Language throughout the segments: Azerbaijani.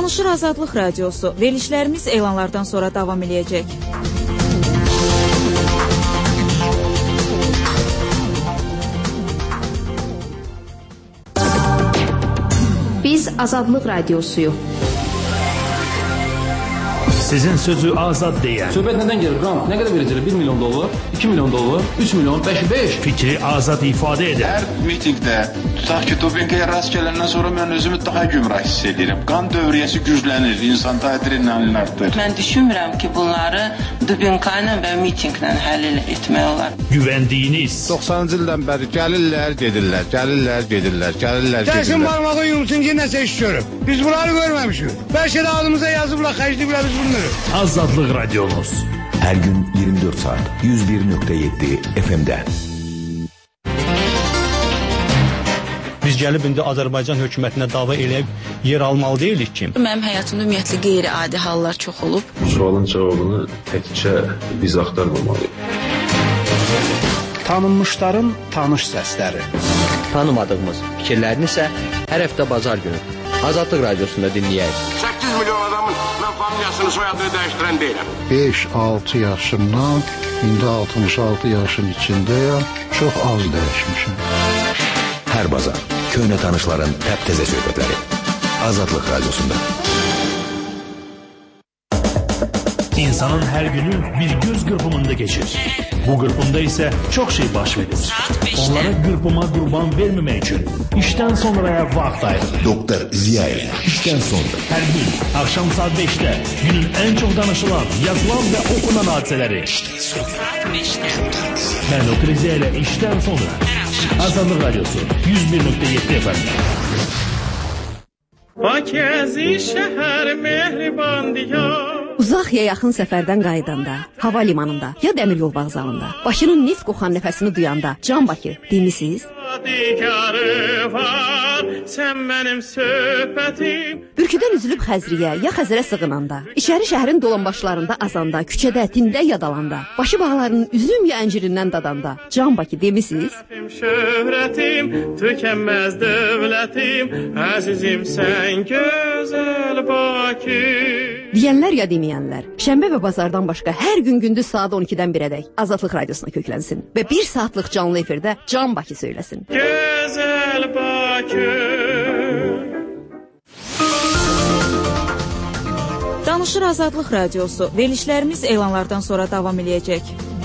Danışır Azadlıq Radiosu. Verilişlərimiz elanlardan sonra davam edəcək. Biz Azadlıq Radiosuyuq. Sizin sözü azad deyən. Söhbət nədən gelir? Rant nə qədər verəcəklər? 1 milyon dollar, 2 milyon dollar, 3 milyon, 5. Fikri azad ifadə edən. Hər mitingdə, tutaq ki, dopinqaya rast gələndən sonra mən özümü daha gümrah hiss edirəm. Qan dövriyyəsi güclənir, insan adrenalin artır. Mən düşünmürəm ki, bunları dopinqla və mitinqlə həll etmək olar. Güvəndiyiniz. 90-cı ildən bəri gəlirlər, gedirlər. Dəsin barmağı yumsun ki, nəsə iş görüb. Biz bunları görməmişik. Bəlkə də adımıza yazıblar, xərcliblər biz bunları. Azadlıq Radiomuz. Her gün 24 saat 101.7 FM'de. Biz gəlib indi Azərbaycan hökumətinə dava eləyib yer almalı deyilik ki. Mənim həyatımda ümumiyyətlə qeyri-adi hallar çox olub. Bu sualın cavabını təkcə biz axtarmamalıyıq. Tanınmışların tanış səsləri. Tanımadığımız fikirlərini isə hər həftə bazar günü Azadlıq Radiosunda dinləyək. 8 milyon adamın mən familiyasını, soyadını dəyişdirən deyiləm. 5-6 yaşımdan indi 66 yaşın içindəyəm. Çox az dəyişmişim. Hər bazar köhnə tanışların təptəzə söhbətləri Azadlıq Radiosunda. İnsanın hər günü bir göz qırpımında geçir. Bu qırpımda isə çox şey baş verir. Onlara qırpıma qurban verməmək üçün işdən sonraya vaxt ayırır. Doktor Ziyail işdən sonra. Hər gün axşam saat 5'də günün ən çox danışılan, yazılan və okunan hadisələri. Mən Doktor Ziyail işdən sonra. Azadlıq Radiosu 101.7 FM'de. Bakızi şəhər mehriban diyar. Uzaq ya yaxın səfərdən qayıdanda, hava limanında ya dəmir yol vağzalında, başının neft qoxan nəfəsini duyanda, Can Bakı demisiniz? Sən mənim söhbətim. Bürküdən üzülüb Xəzriyə ya Xəzərə sığınanda, içəri şəhərin dolanbaşlarında azanda, küçədə, tində yadalanda, başı bağlarının üzüm ya əncirindən dadanda, Can Bakı demisiniz? Şöhrətim, tükənməz dövlətim, əzizim sən gözəl Bakı. Deyənlər ya deməyənlər, şənbə və bazardan başqa hər gün gündüz saat 12-dən 1-ədək Azadlıq Radiosuna köklənsin və 1 saatlıq canlı efirdə Can Bakı söyləsin. Gözəl Bakı. Danışır Azadlıq Radiosu. Verilişlərimiz elanlardan sonra davam edəcək.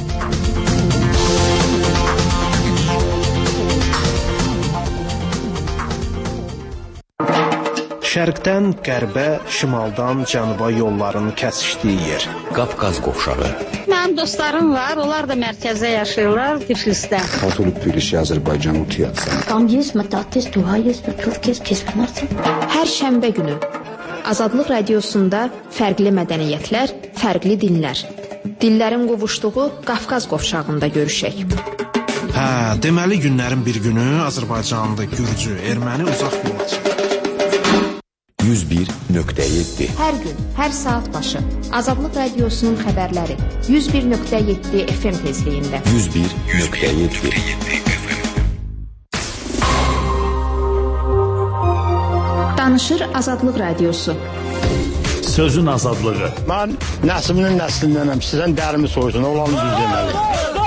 Şərqdən qərbə, şimaldan cənuba yolların kəsişdiyi yer. Qafqaz qovşağı. Mənim dostlarım var, onlar da mərkəzdə yaşayırlar, Tiflisdə. Katolik Tbilisi, Azərbaycan Utiyatsan. Tam есть, mətatiz, dua есть, Türkiyə, kesməsin. Hər şənbə günü Azadlıq Radiosunda fərqli mədəniyyətlər, fərqli dinlər. Dillərin qovuşduğu Qafqaz qovşağında görüşək. Hə, deməli günlərin bir günü Azərbaycanda gürcü, erməni uzaq yola çıxır. 101.7 Hər gün, hər saat başı Azadlıq Radiosunun xəbərləri 101.7 FM tezliyində. 101.7 Danışır Azadlıq Radiosu. Sözün azadlığı. Mən nəslinin nəslindənəm. Sizdən dərimi soysun, olanı düz deməli.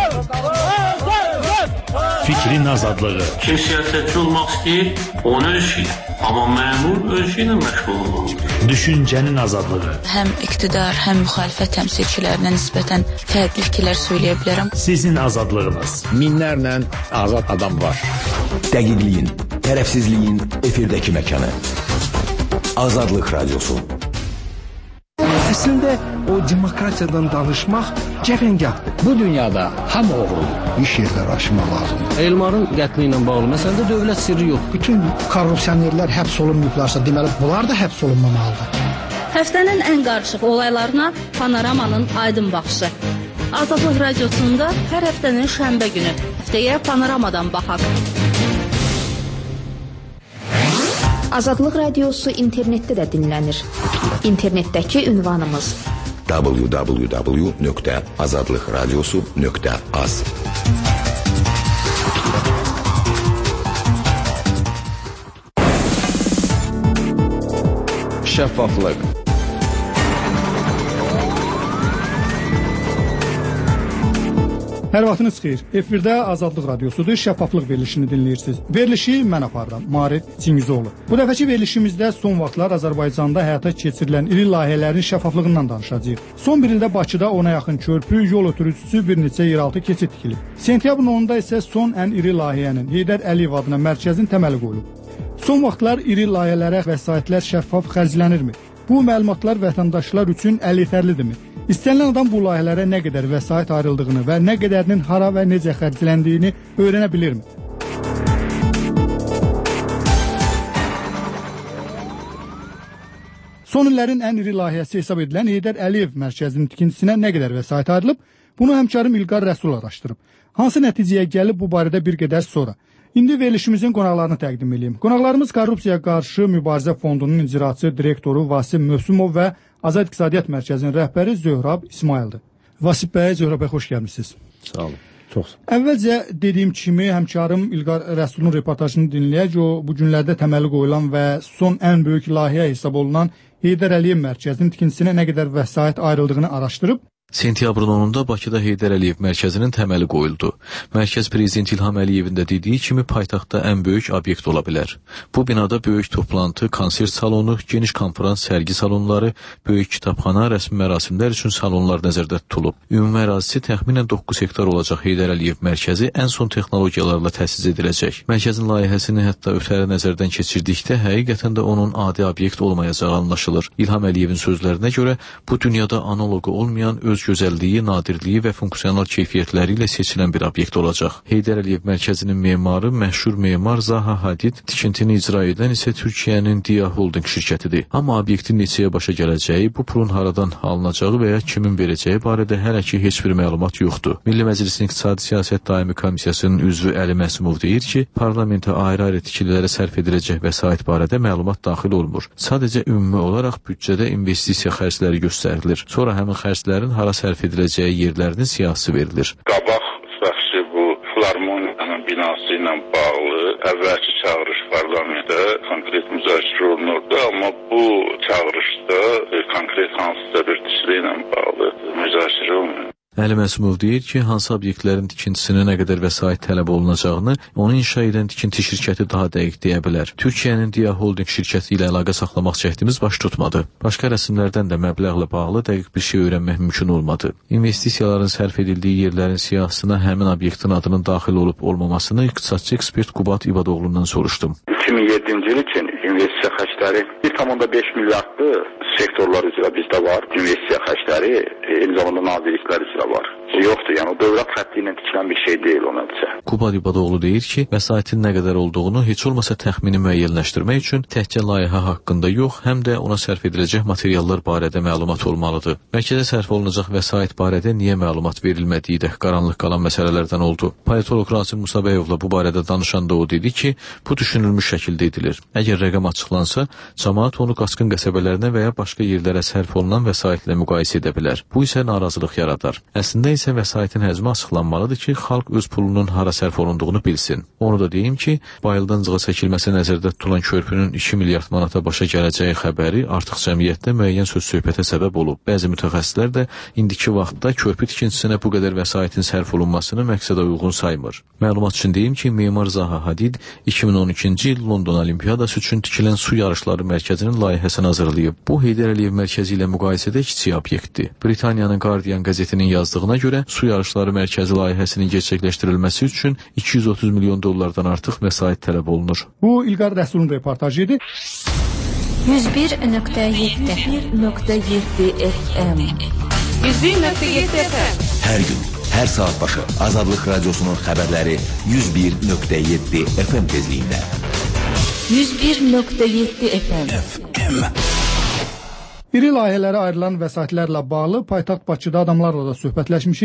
Fikrin azadlığı. Kim siyasətçi olmaq istəyir, onu öz işidir. Amma məmur öz işi ilə məşğul olmalıdır. Düşüncənin azadlığı. Həm iqtidar, həm müxalifət təmsilçilərinə nisbətən fərqli fikirlər söyləyə bilərəm. Sizin azadlığınız. Minlərlə azad adam var. Dəqiqliyin, tərəfsizliyin efirdəki məkanı. Azadlıq Radiosu. Əslində o demokratiyadan danışmaq cəfəngahdır. Bu dünyada hamı oğrudur. İş yerləri aşmaq lazımdır. Elmarın qətli ilə bağlı məsələdə dövlət sirri yox. Bütün korrupsionerlər həbs olunmayıblarsa, deməli bunlar da həbs olunmamalıdır. Həftənin ən qarışıq olaylarına Panoramanın aydın baxışı. Azadlıq Radiosunda hər həftənin şənbə günü. Həftəyə Panoramadan baxaq. Azadlıq Radiosu internetdə də dinlənir. İnternetdəki ünvanımız www.azadlıqradiosu.az. şəffaflıq. Hər vaxtınız xeyir. Efirdə Azadlıq Radiosudur. Şəffaflıq verilişini dinləyirsiniz. Verilişi mən aparıram, Marid Çingizoğlu. Bu dəfəki verilişimizdə son vaxtlar Azərbaycanda həyata keçirilən iri layihələrin şəffaflığından danışacağıq. Son bir ildə Bakıda 10-a yaxın körpü, yol ötürücüsü, bir neçə yeraltı keçid tikilib. Sentyabrın 10-da isə son ən iri layihənin Heydər Əliyev adına mərkəzin təməli qoyulub. Son vaxtlar iri layihələrə vəsaitlər şəffaf xərclənirmi? Bu məlumatlar vətəndaşlar üçün əleyhərlidirmi? İstənilən adam bu layihələrə nə qədər vəsait ayrıldığını və nə qədərinin hara və necə xərcləndiyini öyrənə bilirmi? Son illərin ən iri layihəsi hesab edilən Heydər Əliyev mərkəzinin tikintisinə nə qədər vəsait ayrılıb? Bunu həmkarım İlqar Rəsul araşdırıb. Hansı nəticəyə gəlib bu barədə bir qədər sonra. İndi verilişimizin qonaqlarını təqdim edeyim. Qonaqlarımız Korrupsiyaya qarşı Mübarizə Fondunun icraçı direktoru Vasif Mövsümov və Azad İqtisadiyyat Mərkəzinin rəhbəri Zöhrab İsmaildir. Vasif bəy, Zöhrab bəy, xoş gəlmisiniz. Sağ olun. Çox. Əvvəlcə dediyim kimi həmkarım İlqar Rəsulun reportajını dinləyək. O bu günlərdə təməli qoyulan və son ən böyük layihə hesab olunan Heydər Əliyev mərkəzinin tikintisinə nə qədər vəsait ayrıldığını araşdırıb. Sentyabrın 10-da Bakıda Heydər Əliyev mərkəzinin təməli qoyuldu. Mərkəz prezident İlham Əliyevin də dediyi kimi paytaxtda ən böyük obyekt ola bilər. Bu binada böyük toplantı, konsert salonu, geniş konferans, sərgi salonları, böyük kitabxana, rəsmi mərasimlər üçün salonlar nəzərdə tutulub. Ümumi ərazisi təxminən 9 hektar olacaq Heydər Əliyev mərkəzi ən son texnologiyalarla təchiz ediləcək. Mərkəzin layihəsini hətta ötəri nəzərdən keçirdikdə həqiqətən də onun adi obyekt olmayacağı anlaşılır. İlham Əliyevin sözlərinə görə bu dünyada analoqu olmayan gözəlliyi, nadirliyi və funksional keyfiyyətləri ilə seçilən bir obyekt olacaq. Heydər Əliyev mərkəzinin memarı məşhur memar Zaha Hadid, tikintini icra edən isə Türkiyənin Dia Holding şirkətidir. Amma obyektin neçəyə başa gələcəyi, bu pulun haradan alınacağı və ya kimin verəcəyi barədə hələ ki heç bir məlumat yoxdur. Milli Məclisin İqtisadi Siyasət Daimi Komissiyasının üzvü Əli Məsumov deyir ki, parlamentə ayrı-ayrı tikililərə sərf ediləcək vəsait barədə məlumat daxil olmur. Sadəcə ümumi olaraq büdcədə investisiya xərcləri göstərilir. Sonra həmin xərclərin sərf ediləcəyi yerlərinin siyahısı verilir. Qabaq bəxşi bu filarmoniyanın binası ilə bağlı əvvəlki çağırış parlamentdə konkret müzakirə olunurdu, amma bu çağırışda konkret hansısa bir tikili ilə bağlı müzakirə olunur. Əli Məsumov deyir ki, hansı obyektlərin tikintisinə nə qədər vəsait tələb olunacağını onu inşa edən tikinti şirkəti daha dəqiq deyə bilər. Türkiyənin Dia Holding şirkəti ilə əlaqə saxlamaq cəhdimiz baş tutmadı. Başqa rəsmlərdən də məbləğlə bağlı dəqiq bir şey öyrənmək mümkün olmadı. İnvestisiyaların sərf edildiyi yerlərin siyahısına həmin obyektin adının daxil olub olmamasını iqtisadçı ekspert Qubat İbadoğlu'ndan soruşdum. 2007-ci il üçün investisiya xərcləri 1,5 milyardlı sektorlar üzrə bizdə var. İnvestisiya xərcləri eyni zamanda nazirliklər üzrə var. Yoxdur, yəni o dövlət xətti ilə tikilən bir şey deyil o nəticə. Qubat İbadoğlu deyir ki, vəsaitin nə qədər olduğunu heç olmasa təxmini müəyyənləşdirmək üçün təkcə layihə haqqında yox, həm də ona sərf ediləcək materiallar barədə məlumat olmalıdır. Mərkəzə sərf olunacaq vəsait barədə niyə məlumat verilmədiyi də qaranlıq qalan məsələlərdən oldu. Politoloq Rasim Musabəyovla bu barədə danışanda o dedi ki, bu düşünülmüş şəkildə edilir. Əgər rəqəm açıqlansa, cəmaət onu qaçqın qəsəbələrinə və ya başqa yerlərə sərf olunan vəsaitlə müqayisə edə bilər. Bu isə narazılıq yaradar. Əslində isə vəsaitin həcmi açıqlanmalıdır ki, xalq öz pulunun hara sərf olunduğunu bilsin. Onu da deyim ki, Bayıldan Cığa çəkilməsi nəzərdə tutulan körpünün 2 milyard manata başa gələcəyi xəbəri artıq cəmiyyətdə müəyyən söz-söhbətə səbəb olub. Bəzi mütəxəssislər də indiki vaxtda körpü tikintisinə bu qədər vəsaitin sərf olunmasını məqsədə uyğun saymır. Məlumat üçün deyim ki, memar Zaha Hadid 2012-ci il London Olimpiyadası üçün tikilən su yarışları mərkəzinin layihəsini hazırlayıb. Bu Heydər Əliyev mərkəzi ilə müqayisədə kiçik obyektdir. Britaniyanın Guardian qəzetinin yazdığına görə su yarışları mərkəzi layihəsinin gerçəkləşdirilməsi üçün 230 milyon dollardan artıq vəsait tələb olunur. Bu İlqar Rəsulun reportajı idi. 101.7 FM 101.7 FM Hər gün, hər saat başı Azadlıq Radiosunun xəbərləri 101.7 FM tezliyində. 101.7 FM İri layihələrə ayrılan vəsaitlərlə bağlı paytaxt Bakıda adamlarla da söhbətləşmişik.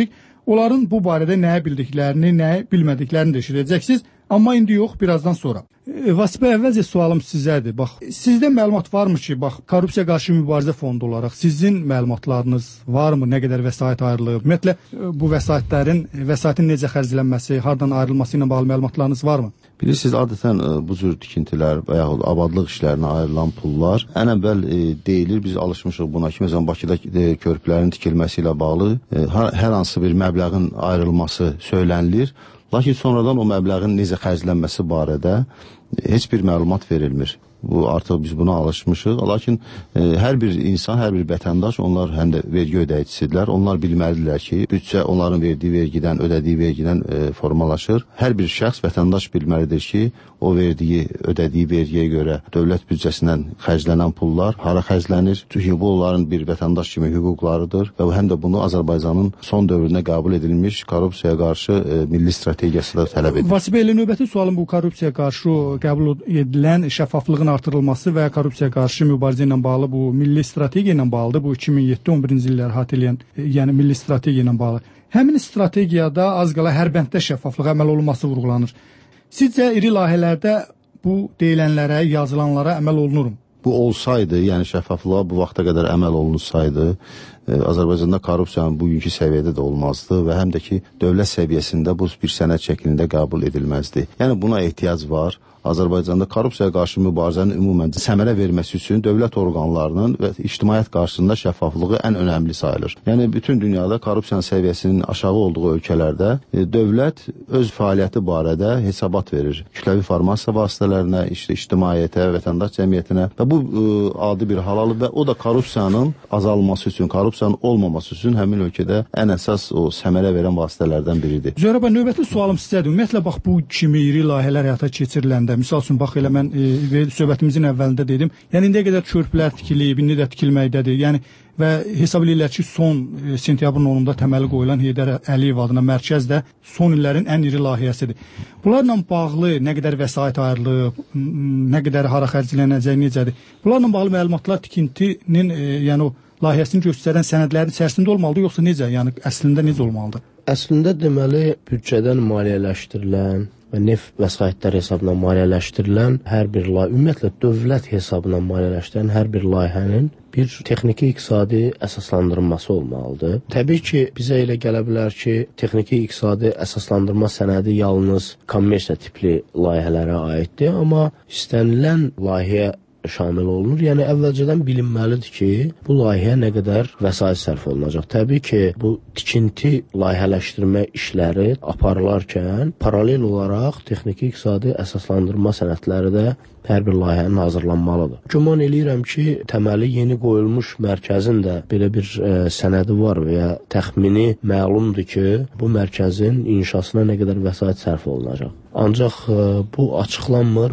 onların bu barədə nəyə bildiklərini, nəyə bilmədiklərini də eşidəcəksiniz. Amma indi yox, birazdan sonra. Vasif bəy, əvvəlcə sualım sizədir. Bax, sizdə məlumat varmı ki, bax, korrupsiya qarşı mübarizə fondu olaraq sizin məlumatlarınız varmı? Nə qədər vəsait ayrılıb? Ümumiyyətlə, bu vəsaitin necə xərclənməsi, hardan ayrılması ilə bağlı məlumatlarınız varmı? Bilirsiniz, adətən bu cür tikintilər və yaxud abadlıq işlərinə ayrılan pullar ən əvvəl deyilir, biz alışmışıq buna ki, məsələn, Bakıda körpülərin tikilməsi ilə bağlı hər hansı bir məbləğin ayrılması söylənilir. Lakin sonradan o məbləğin necə xərclənməsi barədə heç bir məlumat verilmir. Artıq biz buna alışmışıq. Lakin hər bir insan, hər bir vətəndaş, onlar həm də vergi ödəyicisidirlər. Onlar bilməlidirlər ki, büdcə onların verdiyi vergidən, ödədiyi vergidən formalaşır. Hər bir şəxs, vətəndaş bilməlidir ki, o verdiyi, ödədiyi vergiyə görə dövlət büdcəsindən xərclənən pullar hara xərclənir? Çünki bu onların bir vətəndaş kimi hüquqlarıdır və həm də bunu Azərbaycanın son dövründə qəbul edilmiş korrupsiyaya qarşı milli strategiyası da tələb edir. Vasif bəy, növbəti sualım bu korrupsiyaya qarşı qəbul edilən şəffaflığın artırılması və korrupsiyaya qarşı mübarizə ilə bağlı bu milli strategiya ilə bağlıdır. Bu 2007-11-ci illər əhatə edən, yəni milli strategiya ilə bağlı. Həmin strategiyada az qala hər bənddə şəffaflıq əməl olunması vurğulanır. Sizcə iri layihələrdə bu deyilənlərə, yazılanlara əməl olunurmu? Bu olsaydı, yəni şəffaflığa bu vaxta qədər əməl olunsaydı, Azərbaycanda korrupsiyanın bugünkü səviyyədə də olmazdı və həm də ki, dövlət səviyyəsində bu bir sənəd şəklində qəbul edilməzdi. Yəni buna ehtiyac var. Azərbaycanda korrupsiyaya qarşı mübarizənin ümumən səmərə verməsi üçün dövlət orqanlarının və ictimaiyyət qarşısında şəffaflığı ən önəmli sayılır. Yəni bütün dünyada korrupsiyanın səviyyəsinin aşağı olduğu ölkələrdə dövlət öz fəaliyyəti barədə hesabat verir. Kütləvi informasiya vasitələrinə, ictimaiyyətə, vətəndaş cəmiyyətinə və bu adi bir hal alıb və o da korrupsiyanın azalması üçün, korrupsiyanın olmaması üçün həmin ölkədə ən əsas o səmərə verən vasitələrdən biridir. Zöhrə bəy, növbəti sualım sizədir. Ümumiyyətlə, bax, bu kimi iri layihələr həyata keçiriləndə misal üçün, bax, elə mən söhbətimizin əvvəlində dedim, yəni indiyə qədər körpülər tikilib, indi də tikilməkdədir. Yəni, və hesab edirlər ki, son sentyabrın 10-da təməli qoyulan Heydər Əliyev adına mərkəz də son illərin ən iri layihəsidir. Bunlarla bağlı nə qədər vəsait ayrılıb, nə qədər hara xərclənəcək, necədir? Bunlarla bağlı məlumatlar tikintinin, yəni o layihəsini göstərən sənədlərin içərisində olmalıdır, yoxsa necə? Yəni, əslində necə olmalıdır? Əslində, deməli, büdcədən maliyyələşdirilən və neft vəsaitlər hesabına maliyyələşdirilən hər bir layihə, ümumiyyətlə dövlət hesabına maliyyələşdirilən hər bir layihənin bir texniki iqtisadi əsaslandırılması olmalıdır. Təbii ki, bizə elə gələ bilər ki, texniki iqtisadi əsaslandırma sənədi yalnız kommersiya tipli layihələrə aiddir, amma istənilən layihəyə şamil olunur. Yəni, əvvəlcədən bilinməlidir ki, bu layihəyə nə qədər vəsait sərf olunacaq. Təbii ki, bu tikinti layihələşdirmə işləri aparılarkən paralel olaraq texniki iqtisadi əsaslandırma sənədləri də hər bir layihənin hazırlanmalıdır. Güman eləyirəm ki, təməli yeni qoyulmuş mərkəzin də belə bir sənədi var və ya təxmini məlumdur ki, bu mərkəzin inşasına nə qədər vəsait sərf olunacaq. Ancaq bu açıqlanmır,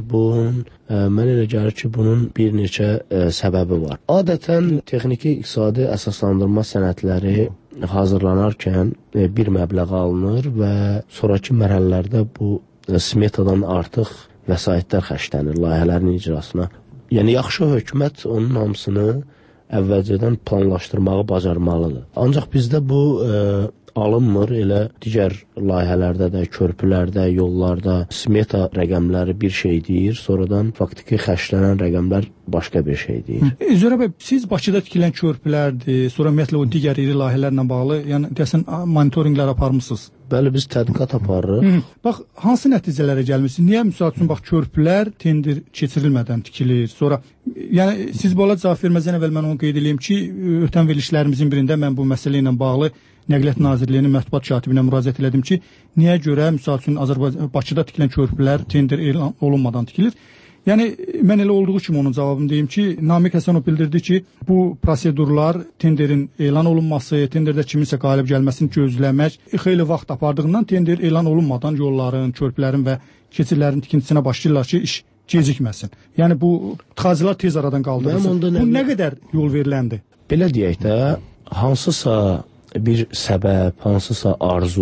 mən elə gəlir ki, bunun bir neçə səbəbi var. Adətən texniki iqtisadi əsaslandırma sənədləri hazırlanarkən bir məbləğ alınır və sonraki mərhələlərdə bu smetadan artıq vəsaitlər xərclənir layihələrin icrasına. Yəni, yaxşı hökumət onun hamısını əvvəlcədən planlaşdırmağı bacarmalıdır. Ancaq bizdə bu alınmır, elə digər layihələrdə də, körpülərdə, yollarda smeta rəqəmləri bir şey deyir, sonradan faktiki xərclənən rəqəmlər başqa bir şey deyir. Zöhrə bəy, siz Bakıda tikilən körpülərdir, sonra ümumiyyətlə o digər iri layihələrlə bağlı, yəni deyəsən monitorinqlər aparmısınız? Bəli, biz tədqiqat aparırıq. Bax, hansı nəticələrə gəlmişsiniz? Niyə, misal üçün, bax, körpülər tender keçirilmədən tikilir? Sonra, yəni, siz bu cavab verməzdən əvvəl mən onu qeyd edeyim ki, ötən verilişlərimizin birində mən bu məsələ ilə bağlı Nəqliyyat Nazirliyinin mətbuat katibinə müraciət elədim ki, niyə görə, misal üçün, Bakıda tikilən körpülər tender elan olunmadan tikilir? Yəni, mən elə olduğu kimi onun cavabını deyim ki, Namiq Həsənov bildirdi ki, bu prosedurlar, tenderin elan olunması, tenderdə kiminsə qalib gəlməsini gözləmək xeyli vaxt apardığından tender elan olunmadan yolların, körpülərin və keçidlərin tikintisinə başlayırlar ki, iş gecikməsin. Yəni, bu tıxacılar tez aradan qaldırılsın. Bu nə qədər yol veriləndi? Belə deyək də, hansısa bir səbəb, hansısa arzu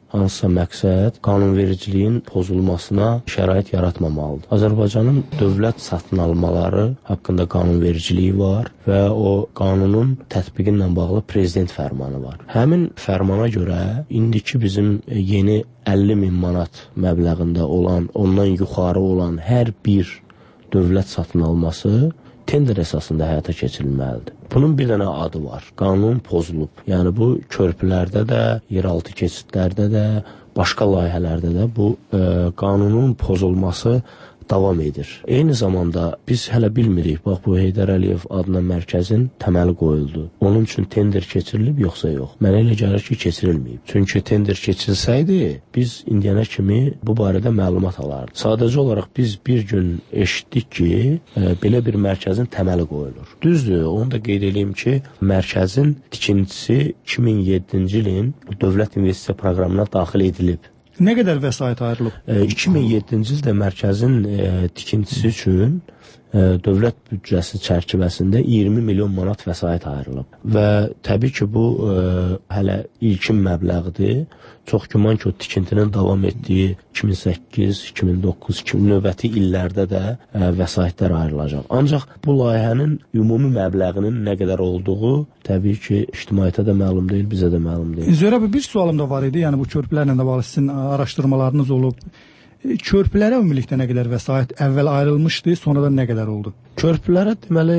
hansısa məqsəd qanunvericiliyin pozulmasına şərait yaratmamalıdır. Azərbaycanın dövlət satın almaları haqqında qanunvericiliyi var və o qanunun tətbiqi ilə bağlı prezident fərmanı var. Həmin fərmana görə indiki bizim yeni 50.000 manat məbləğində olan, ondan yuxarı olan hər bir dövlət satın alması tender əsasında həyata keçirilməlidir. Bunun bir dənə adı var. Qanun pozulub. Yəni bu körpülərdə də, yeraltı keçidlərdə də, başqa layihələrdə də bu qanunun pozulması davam edir. Eyni zamanda biz hələ bilmirik, bax bu Heydər Əliyev adına mərkəzin təməli qoyuldu. Onun üçün tender keçirilib yoxsa yox? Mənə elə gəlir ki, keçirilməyib. Çünki tender keçilsəydi, biz indiyənə kimi bu barədə məlumat alardıq. Sadəcə olaraq biz bir gün eşitdik ki, belə bir mərkəzin təməli qoyulur. Düzdür, onu da qeyd edeyim ki, mərkəzin tikintisi 2007-ci ilin dövlət investisiya proqramına daxil edilib. Nə qədər vəsait ayrılıb? 2007-ci ildə mərkəzin tikintisi üçün dövlət büdcəsi çərçivəsində 20 milyon manat vəsait ayrılıb. Və təbii ki, bu hələ ilkin məbləğdir. Çox güman ki, o tikintinin davam etdiyi 2008, 2009, növbəti illərdə də vəsaitlər ayrılacaq. Ancaq bu layihənin ümumi məbləğinin nə qədər olduğu təbii ki, ictimaiyyətə də məlum deyil, bizə də məlum deyil. Zöhrə bir sualım da var idi, yəni bu körpülərlə də bağlı sizin araşdırmalarınız olub. Körpülərə ümumilikdə nə qədər vəsait əvvəl ayrılmışdı, sonradan nə qədər oldu? Körpülərə deməli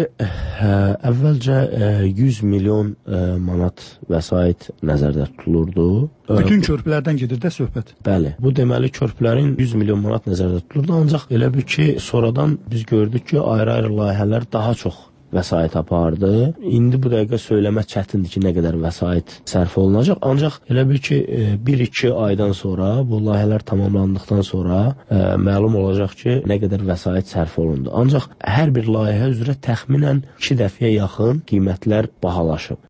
əvvəlcə 100 milyon manat vəsait nəzərdə tutulurdu. Bütün körpülərdən gedir də söhbət. Bəli. Bu deməli körpülərin 100 milyon manat nəzərdə tutulurdu, ancaq elə bir ki, sonradan biz gördük ki, ayrı-ayrı layihələr daha çox vəsait apardı. İndi bu dəqiqə söyləmə çətindir ki, nə qədər vəsait sərf olunacaq. Ancaq elə bil ki, 1-2 aydan sonra, bu layihələr tamamlandıqdan sonra məlum olacaq ki, nə qədər vəsait sərf olundu. Ancaq hər bir layihə üzrə təxminən 2 dəfəyə yaxın qiymətlər bahalaşıb.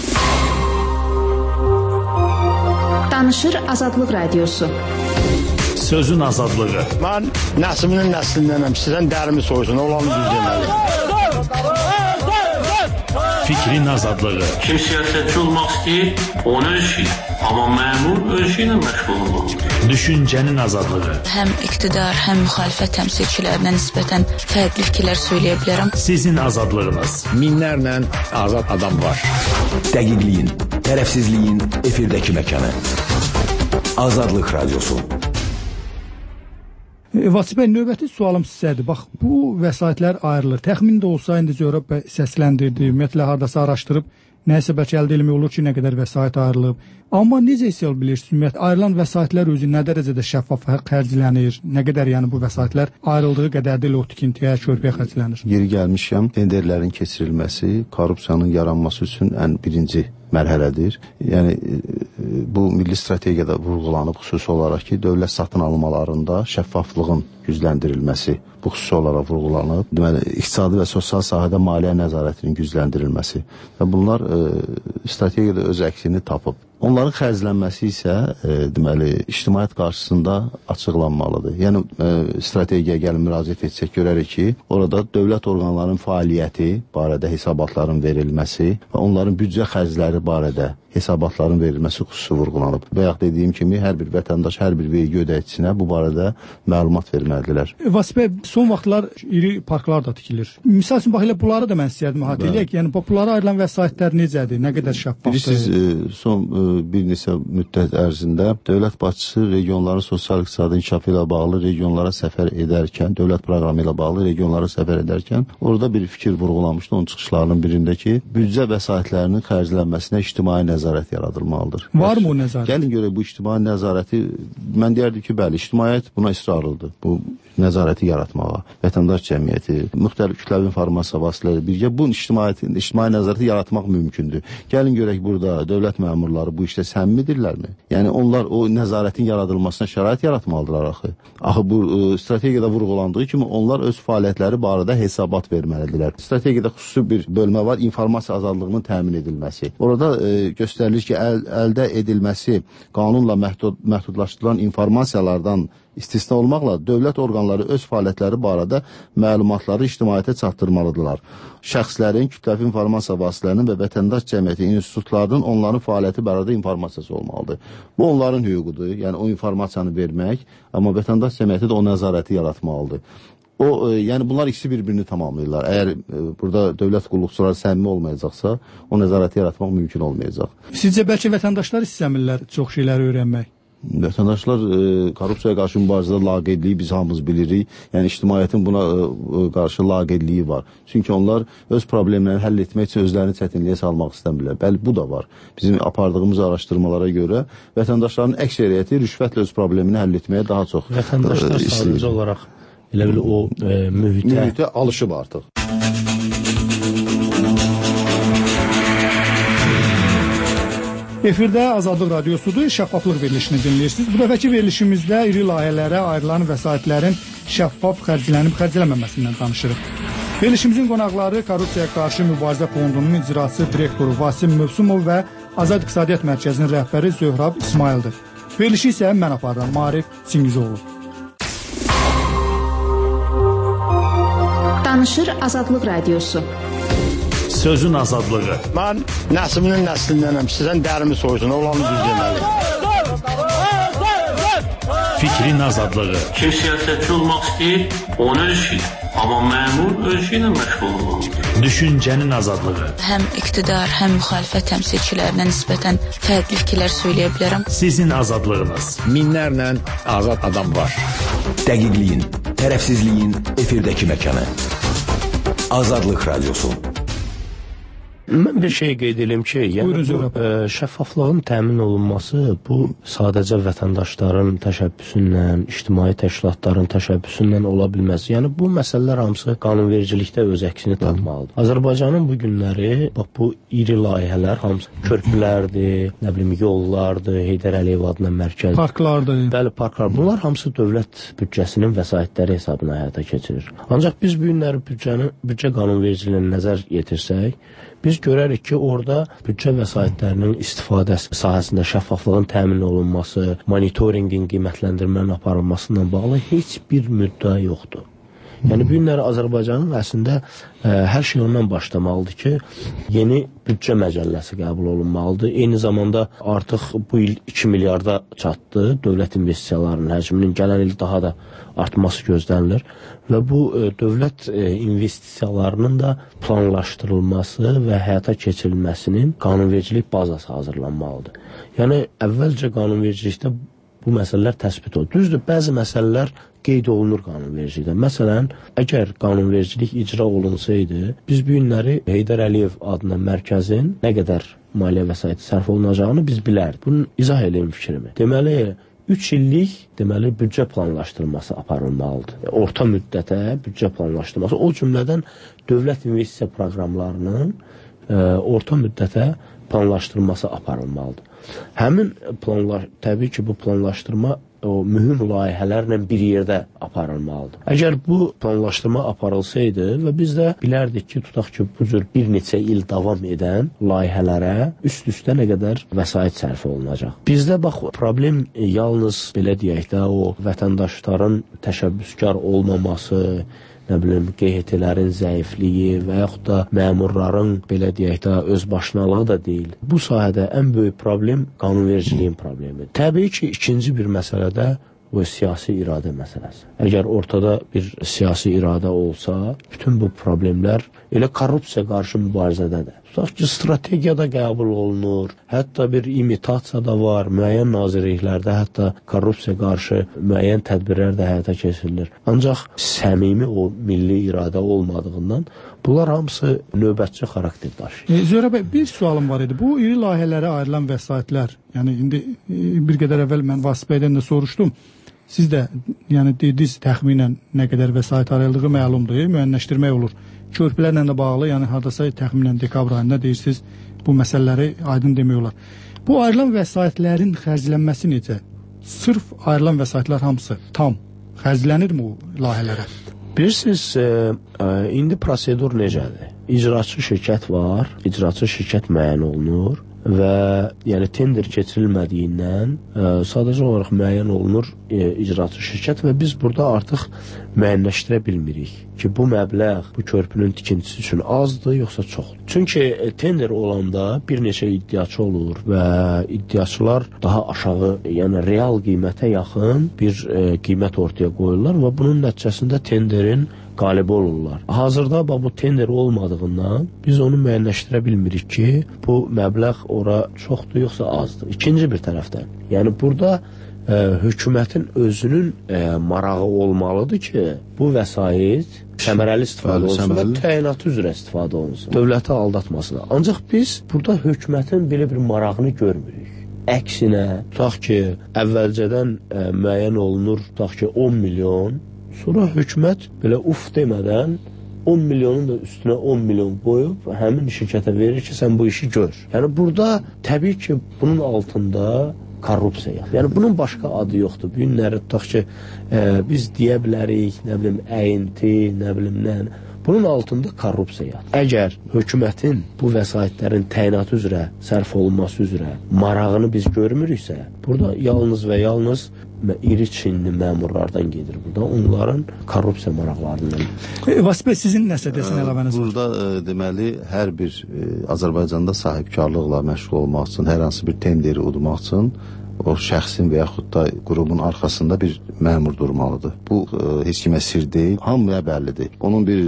Danışır Azadlıq Radiosu. Sözün azadlığı. Mən nəslinin nəslindənəm. Sizdən dərimi soysun, olanı düz deməli. Fikrin azadlığı. Kim siyasətçi olmaq istəyir, onu öz işi. Amma məmur öz işi ilə məşğul olmalıdır. Düşüncənin azadlığı. Həm iqtidar, həm müxalifət təmsilçilərinə nisbətən fərqli fikirlər söyləyə bilərəm. Sizin azadlığınız. Minlərlə azad adam var. Dəqiqliyin, tərəfsizliyin efirdəki məkanı. Azadlıq Radiosu. Vasif bəy, növbəti sualım sizədir. Bax, bu vəsaitlər ayrılır. Təxmin də olsa, indi Zöhrə bəy səsləndirdi, ümumiyyətlə hardasa araşdırıb, nəyəsə bəlkə əldə eləmək olur ki, nə qədər vəsait ayrılıb. Amma necə hiss bilirsiniz, ümumiyyətlə, ayrılan vəsaitlər özü nə dərəcədə şəffaf xərclənir, nə qədər yəni bu vəsaitlər ayrıldığı qədər də o tikintiyə, körpüyə xərclənir? Yeri gəlmişəm, tenderlərin keçirilməsi, korrupsiyanın yaranması üçün ən birinci mərhələdir. Yəni bu milli strategiyada vurğulanıb xüsusi olaraq ki, dövlət satın almalarında şəffaflığın gücləndirilməsi bu xüsusi olaraq vurğulanıb. Deməli, iqtisadi və sosial sahədə maliyyə nəzarətinin gücləndirilməsi və bunlar strategiyada öz əksini tapıb. Onların xərclənməsi isə deməli ictimaiyyət qarşısında açıqlanmalıdır. Yəni strategiyaya gəlib müraciət etsək görərik ki, orada dövlət orqanlarının fəaliyyəti barədə hesabatların verilməsi və onların büdcə xərcləri barədə hesabatların verilməsi xüsusi vurğulanıb. Və yaxud dediyim kimi, hər bir vətəndaş, hər bir vergi ödəyicinə bu barədə məlumat verməlidirlər. Vasif bəy, son vaxtlar iri parklar da tikilir. Misal üçün, bax elə bunları da mən istəyərdim əhatə eləyək. Yəni, bunlara ayrılan vəsaitlər necədir, nə qədər şəffafdır? Bilirsiniz, son bir neçə müddət ərzində dövlət başçısı regionların sosial-iqtisadi inkişafı ilə bağlı regionlara səfər edərkən, dövlət proqramı ilə bağlı regionlara səfər edərkən, orada bir fikir vurğulamışdı onun çıxışlarının birində ki, büdcə vəsaitlərinin xərclənməsinə ictimai nəzarət yaradılmalıdır. Var mı o nəzarət? Gəlin görək, bu ictimai nəzarəti, mən deyərdim ki, bəli, ictimaiyyət buna israrlıdır. Bu nəzarəti yaratmağa, vətəndaş cəmiyyəti, müxtəlif kütləvi informasiya vasitələri birgə bu ictimai nəzarəti yaratmaq mümkündür. Gəlin görək, burada dövlət məmurları bu işdə səmimidirlərmi? Yəni onlar o nəzarətin yaradılmasına şərait yaratmalıdırlar axı. Axı bu strategiyada vurğulandığı kimi onlar öz fəaliyyətləri barədə hesabat verməlidirlər. Strategiyada xüsusi bir bölmə var, informasiya azadlığının təmin edilməsi. Orada göstərilir ki, əldə edilməsi qanunla məhdudlaşdırılan informasiyalardan istisna olmaqla dövlət orqanları öz fəaliyyətləri barədə məlumatları ictimaiyyətə çatdırmalıdırlar. Şəxslərin, kütləvi informasiya vasitələrinin və vətəndaş cəmiyyəti institutlarının onların fəaliyyəti barədə informasiyası olmalıdır. Bu onların hüququdur, yəni o informasiyanı vermək, amma vətəndaş cəmiyyəti də o nəzarəti yaratmalıdır. Yəni bunlar ikisi bir-birini tamamlayırlar. Əgər burada dövlət qulluqçuları səmimi olmayacaqsa, o nəzarəti yaratmaq mümkün olmayacaq. Sizcə bəlkə vətəndaşlar istəmirlər çox şeyləri öyrənmək? Vətəndaşlar korrupsiyaya qarşı mübarizədə laqeydliyi biz hamımız bilirik. Yəni ictimaiyyətin buna qarşı laqeydliyi var. Çünki onlar öz problemlərini həll etmək üçün özlərini çətinliyə salmaq istəmirlər. Bəli, bu da var. Bizim apardığımız araşdırmalara görə vətəndaşların əksəriyyəti rüşvətlə öz problemini həll etməyə daha çox vətəndaşlar sadəcə olaraq elə bil o mühitə alışıb artıq. Efirdə Azadlıq Radiosudur, şəffaflıq verilişini dinləyirsiniz. Bu dəfəki verilişimizdə iri layihələrə ayrılan vəsaitlərin şəffaf xərclənib-xərclənməməsindən danışırıq. Verilişimizin qonaqları Korrupsiyaya qarşı mübarizə fondunun icraçı direktoru Vasim Mövsümov və Azad İqtisadiyyat Mərkəzinin rəhbəri Zöhrab İsmaildir. Verilişi isə mən aparıram, Maarif Çingizoğlu. Danışır Azadlıq Radiosu. Sözün azadlığı. Mən nəslinin nəslindənəm. Sizdən dərimi soysun, olanı düz deməli. Fikrin azadlığı. Kim siyasətçi olmaq istəyir, onun işi. Amma məmur öz işi ilə məşğul olmalıdır. Düşüncənin azadlığı. Həm iqtidar, həm müxalifət təmsilçilərinə nisbətən fərqli fikirlər söyləyə bilərəm. Sizin azadlığınız. Minlərlə azad adam var. Dəqiqliyin, tərəfsizliyin efirdəki məkanı. Azadlıq Radiosu. Mən bir şey qeyd edim ki, yəni bu şəffaflığın təmin olunması bu sadəcə vətəndaşların təşəbbüsü ilə, ictimai təşkilatların təşəbbüsü ilə ola bilməz. Yəni bu məsələlər hamısı qanunvericilikdə öz əksini tapmalıdır. Azərbaycanın bu günləri bu iri layihələr hamısı körpülərdir, nə bilim yollardır, Heydər Əliyev adına mərkəz, parklardır. Bəli, parklar. Bunlar hamısı dövlət büdcəsinin vəsaitləri hesabına həyata keçirir. Ancaq biz bu günləri büdcə qanunvericiliyinə nəzər yetirsək, biz görərik ki, orada büdcə vəsaitlərinin istifadəsi sahəsində şəffaflığın təmin olunması, monitorinqin qiymətləndirmənin aparılmasından bağlı heç bir müddəa yoxdur. Yəni, bu günləri Azərbaycanın əslində hər şey ondan başlamalıdır ki, yeni büdcə məcəlləsi qəbul olunmalıdır. Eyni zamanda artıq bu il 2 milyarda çatdı dövlət investisiyalarının həcminin, gələn il daha da artması gözlənilir və bu dövlət investisiyalarının da planlaşdırılması və həyata keçirilməsinin qanunvericilik bazası hazırlanmalıdır. Yəni, əvvəlcə qanunvericilikdə bu məsələlər təsbit olunur. Düzdür, bəzi məsələlər qeyd olunur qanunvericilikdə. Məsələn, əgər qanunvericilik icra olunsaydı, biz bu günləri Heydər Əliyev adına mərkəzin nə qədər maliyyə vəsaiti sərf olunacağını biz bilərdik. Bunu izah edeyim fikrimi. Deməli, 3 illik büdcə planlaşdırması aparılmalıdır. Orta müddətə büdcə planlaşdırması, o cümlədən dövlət investisiya proqramlarının orta müddətə planlaşdırması aparılmalıdır. Həmin təbii ki, bu planlaşdırma o mühüm layihələrlə bir yerdə aparılmalıdır. Əgər bu planlaşdırma aparılsaydı və biz də bilərdik ki, tutaq ki, bu cür bir neçə il davam edən layihələrə üst-üstə nə qədər vəsait sərf olunacaq. Bizdə bax, problem yalnız belə deyək də, o vətəndaşların təşəbbüskar olmaması, nə bilim, QHT-lərin zəifliyi və yaxud da məmurların, belə deyək də, özbaşınalığı da deyil. Bu sahədə ən böyük problem qanunvericiliyin problemidir. Təbii ki, ikinci bir məsələdə bu siyasi iradə məsələsi. Əgər ortada bir siyasi iradə olsa, bütün bu problemlər elə korrupsiya qarşı mübarizədə də. Tutaq ki, strategiya da qəbul olunur, hətta bir imitasiya da var, müəyyən nazirliklərdə hətta korrupsiya qarşı müəyyən tədbirlər də həyata keçirilir. Ancaq səmimi o milli iradə olmadığından bunlar hamısı növbətçi xarakter daşıyır. Zöhrə bəy, bir sualım var idi. Bu iri layihələrə ayrılan vəsaitlər, yəni indi bir qədər əvvəl mən Vasif bəydən də soruşdum. Siz də yəni dediniz təxminən nə qədər vəsait ayrıldığı məlumdur, müəyyənləşdirmək olur. Körpülərlə də bağlı, yəni hardasa təxminən dekabr ayında deyirsiniz, bu məsələləri aydın demək olar. Bu ayrılan vəsaitlərin xərclənməsi necə? Sırf ayrılan vəsaitlər hamısı tam xərclənirmi o layihələrə? Bilirsiniz, indi prosedur necədir? İcraçı şirkət var, icraçı şirkət müəyyən olunur və yəni tender keçirilmədiyindən sadəcə olaraq müəyyən olunur icraçı şirkət və biz burada artıq müəyyənləşdirə bilmirik ki, bu məbləğ bu körpünün tikintisi üçün azdır, yoxsa çoxdur. Çünki tender olanda bir neçə iddiaçı olur və iddiaçılar daha aşağı, yəni real qiymətə yaxın bir qiymət ortaya qoyurlar və bunun nəticəsində tenderin qalibi olurlar. Hazırda bu tender olmadığından biz onu müəyyənləşdirə bilmirik ki, bu məbləğ ora çoxdur, yoxsa azdır. İkinci bir tərəfdən, yəni burada hökumətin özünün marağı olmalıdır ki, bu vəsait səmərəli istifadə olunsun və təyinatı üzrə istifadə olunsun. Dövləti aldatmasın. Ancaq biz burada hökumətin belə bir marağını görmürük. Əksinə, tutaq ki, əvvəlcədən müəyyən olunur, tutaq ki, 10 milyon, sonra hökumət belə uf demədən 10 milyonun da üstünə 10 milyon qoyub həmin şirkətə verir ki, sən bu işi gör. Yəni burada təbii ki, bunun altında korrupsiya. Yəni bunun başqa adı yoxdur. Bu günləri tutaq ki, biz deyə bilərik, nə bilim, əyinti, nə bilim, nə. Bunun altında korrupsiya. Əgər hökumətin bu vəsaitlərin təyinatı üzrə, sərf olunması üzrə marağını biz görmürüksə, burada yalnız və yalnız iri Çinli məmurlardan gedir. Burada onların korrupsiya maraqlarından. Vasif bəy, sizin nəsə desin əlavəniz? Burada deməli, hər bir Azərbaycanda sahibkarlıqla məşğul olmaq üçün, hər hansı bir tenderi udmaq üçün o şəxsin və yaxud da qurumun arxasında bir məmur durmalıdır. Bu heç kimə sir deyil, hamıya bəllidir. Onun bir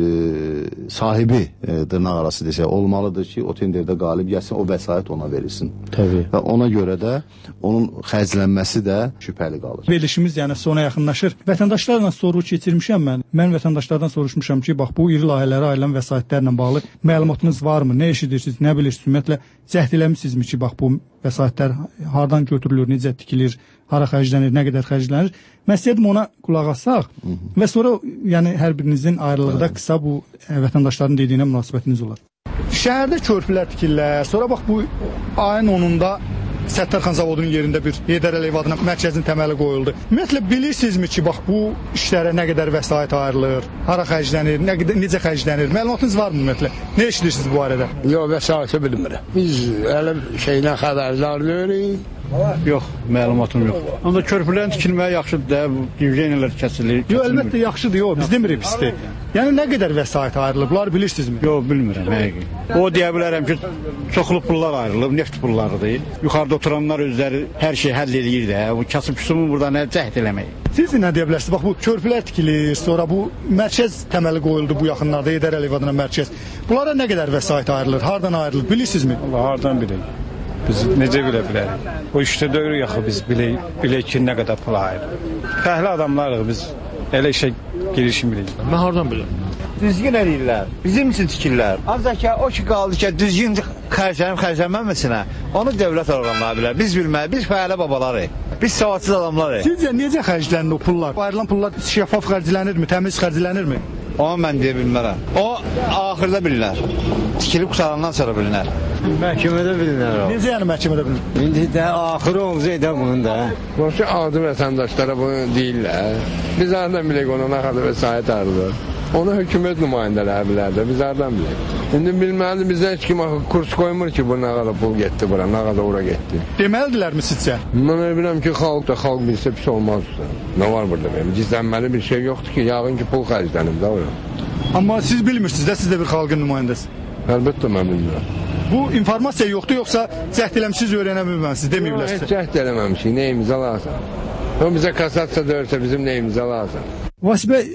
sahibi, dırnaq arası desək, olmalıdır ki, o tenderdə qalib gəlsin, o vəsait ona verilsin. Təbii. Və ona görə də onun xərclənməsi də şübhəli qalır. Verilişimiz yəni sona yaxınlaşır. Vətəndaşlarla sorğu keçirmişəm mən. Mən vətəndaşlardan soruşmuşam ki, bax bu iri layihələrə ayrılan vəsaitlərlə bağlı məlumatınız varmı? Nə eşidirsiniz, nə bilirsiniz? Ümumiyyətlə cəhd eləmisinizmi ki, bax bu vəsaitlər hardan götürülür, necə tikilir, hara xərclənir, nə qədər xərclənir? Mən istəyirdim ona qulaq assaq və sonra yəni hər birinizin ayrılıqda qısa bu vətəndaşların dediyinə münasibətiniz olar. Şəhərdə körpülər tikirlər, sonra bax bu ayın 10-unda Səttarxan zavodunun yerində bir Heydər Əliyev adına mərkəzin təməli qoyuldu. Ümumiyyətlə bilirsinizmi ki, bax bu işlərə nə qədər vəsait ayrılır, hara xərclənir, necə xərclənir? Məlumatınız varmı ümumiyyətlə? Nə eşidirsiniz bu barədə? Yox, vəsaiti bilmirəm. Biz elə şeylə xəbərlər veririk. Yox, məlumatım yox. Onda körpülərin tikilməyi yaxşıdır da, divizyonalar kəsilir. Yox, əlbəttə yaxşıdır, yox, biz demirik pisdir. Yəni nə qədər vəsait ayrılıb, bunları bilirsinizmi? Yox, bilmirəm, həqiqi. O deyə bilərəm ki, çoxlu pullar ayrılıb, neft pullarıdır. Yuxarıda oturanlar özləri hər şey həll edir də. Bu kasıb küsumu burada nə cəhd eləmək. Siz nə deyə bilərsiniz? Bax bu körpülər tikilir, sonra bu mərkəz təməli qoyuldu bu yaxınlarda, Heydər Əliyev adına mərkəz. Bunlara nə qədər vəsait ayrılır, hardan ayrılır, bilirsinizmi? Allah, hardan bilək? Biz necə bilə bilərik? O işdə döyürük axı biz bilək ki, nə qədər pul ayrılır. Fəhli adamlarıq biz, elə işə girişmirik. Mən hardan biləm? Düzgün eləyirlər, bizim üçün tikirlər. Ancaq ki, o ki qaldı ki, düzgün xərclənməməsinə, onu dövlət orqanları bilər. Biz bilməyik, biz fəhlə babalarıq. Biz savadsız adamlarıq. Sizcə necə xərclənir o pullar? Ayrılan pullar şəffaf xərclənirmi, təmiz xərclənirmi? Onu mən deyə bilmərəm. O, axırda bilinər. Tikilib qutarandan sonra bilinər. Məhkəmədə bilinər o. Necə yəni məhkəmədə bilinər? İndi də axırı olacaq da bunun da. Başqa adi vətəndaşlara bunu deyirlər. Biz hardan bilək ona nə qədər vəsait ayrılır? Onu hökumət nümayəndələri bilər də, biz hardan bilək? İndi bilməli bizdən heç kim kurs qoymur ki, bu nə qədər pul getdi bura, nə qədər ora getdi. Deməlidirlərmi sizcə? Mən bilirəm ki, xalq bilsə pis olmaz. Nə var burada benim? Gizlənməli bir şey yoxdur ki, yağın ki, pul xərclənib də ora. Amma siz bilmirsiniz də, siz də bir xalqın nümayəndəsiniz. Əlbəttə mən bilmirəm. Bu informasiya yoxdur, yoxsa cəhd eləmişsiniz, öyrənə bilməmisiniz, deməyiblərsiniz? Heç cəhd eləməmişik, nəyimizə lazım? O bizə kasasiya döyürsə bizim nəyimizə lazım? Vasif bəy,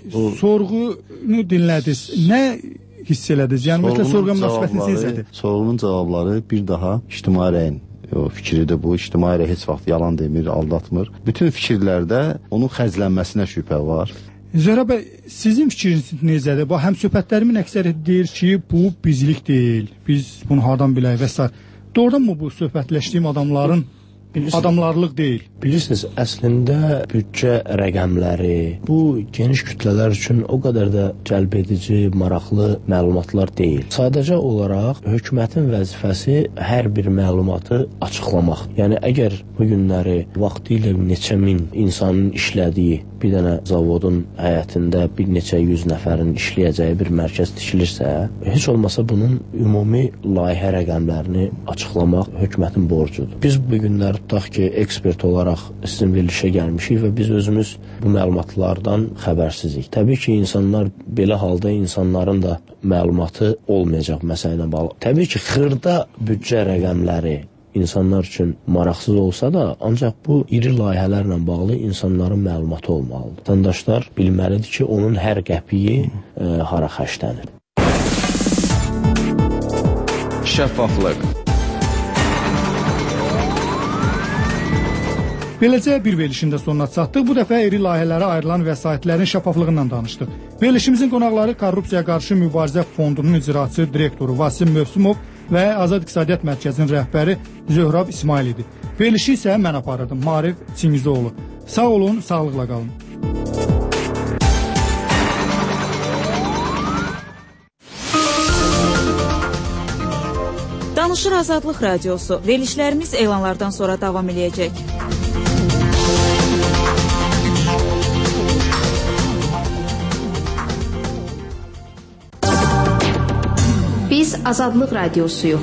sorğunu dinlədiniz. Nə hiss elədiniz? Yəni, ümumiyyətlə sorğuya münasibətiniz necədir? Sorğunun cavabları bir daha ictimai rəyin fikridir bu. İctimai rəy heç vaxt yalan demir, aldatmır. Bütün fikirlərdə onun xərclənməsinə şübhə var. Zöhrə bəy, sizin fikriniz necədir? Həm söhbətlərimin əksəri deyir ki, bu bizlik deyil. Biz bunu hardan bilək və s. Doğrudan mı bu söhbətləşdiyim adamların adamlarlıq deyil? Bilirsiniz, əslində büdcə rəqəmləri bu geniş kütlələr üçün o qədər də cəlb edici, maraqlı məlumatlar deyil. Sadəcə olaraq hökumətin vəzifəsi hər bir məlumatı açıqlamaq. Yəni əgər bu günləri vaxtilə neçə min insanın işlədiyi bir dənə zavodun həyətində bir neçə yüz nəfərin işləyəcəyi bir mərkəz tikilirsə, heç olmasa bunun ümumi layihə rəqəmlərini açıqlamaq hökumətin borcudur. Biz bu günlər tutaq ki, ekspert olaraq sizin verilişə gəlmişik və biz özümüz bu məlumatlardan xəbərsizik. Təbii ki, insanlar belə halda insanların da məlumatı olmayacaq məsələ ilə bağlı. Təbii ki, xırda büdcə rəqəmləri insanlar üçün maraqsız olsa da, ancaq bu iri layihələrlə bağlı insanların məlumatı olmalıdır. Vətəndaşlar bilməlidir ki, onun hər qəpiyi hara xərclənir. Şəffaflıq. Beləcə bir verilişin də sonuna çatdıq. Bu dəfə iri layihələrə ayrılan vəsaitlərin şəffaflığından danışdıq. Verilişimizin qonaqları Korrupsiyaya Qarşı Mübarizə Fondunun icraçı direktoru Vasim Mövsümov və Azad İqtisadiyyat Mərkəzinin rəhbəri Zöhrab İsmail idi. Verilişi isə mən aparırdım, Maarif Çingizoğlu. Sağ olun, sağlıqla qalın. Danışır Azadlıq Radiosu. Verilişlərimiz elanlardan sonra davam eləyəcək. Biz Azadlıq Radiosuyuq.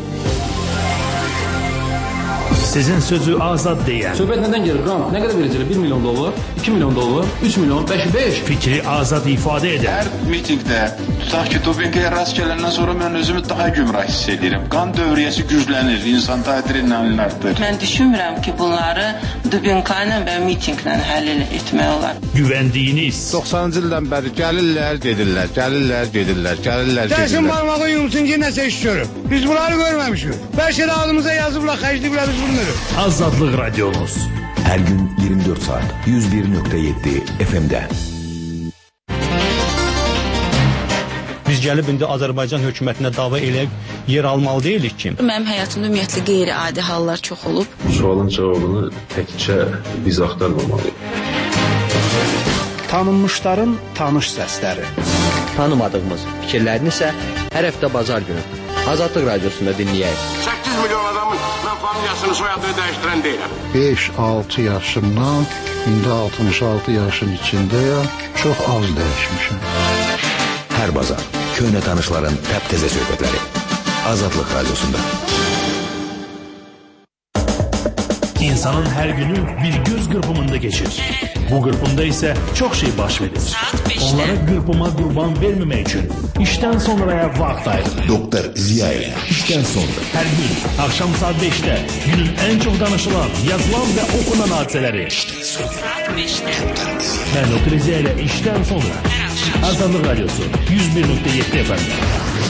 Sizin sözü azad deyən. Söhbət nədən gəlir? Qrant nə qədər verəcəklər? 1 milyon dollar, 2 milyon dollar, 3 milyon, 5. Fikri azad ifadə edən. Hər mitingdə, tutaq ki, dopinqaya rast gələndən sonra mən özümü daha gümrah hiss edirəm. Qan dövriyyəsi güclənir, insanda adrenalin artır. Mən düşünmürəm ki, bunları dopinqayla və mitinglə həll etmək olar. Güvəndiyiniz. 90-cı ildən bəri gəlirlər, gedirlər. Dəsin barmağı yumsun ki, nəsə iş görüb. Biz bunları görməmişik. Bəlkə də adımıza yazıblar, xərcliyiblər, biz bunu. Azadlıq Radiomuz. Hər gün 24 saat 101.7 FM-də. Biz gəlib indi Azərbaycan hökumətinə dava eləyək, yer almalı deyilik ki. Mənim həyatımda ümumiyyətlə qeyri-adi hallar çox olub. Sualın cavabını təkcə biz axtarmamalıyıq. Tanınmışların tanış səsləri. Tanımadığımız fikirlərini isə hər həftə bazar günü Azadlıq Radiosunda dinləyək. 8 milyon adamın mən familiyasını, soyadını dəyişdirən deyiləm. 5-6 yaşımdan indi 66 yaşın içindəyəm, çox az dəyişmişəm. Hər bazar köhnə tanışların təptəzə söhbətləri Azadlıq Radiosunda. İnsanın hər günü bir göz qırpımında geçir. Bu qırpımda isə çox şey baş verir. Onlara qırpıma qurban verməmək üçün işdən sonraya vaxt ayırır. Doktor Ziya ilə işdən sonra. Hər gün axşam saat 5-də günün ən çox danışılan, yazılan və okunan hadisələri. Mən Doktor Ziya ilə işdən sonra. Azadlıq Radiosu 101.7 FM-də.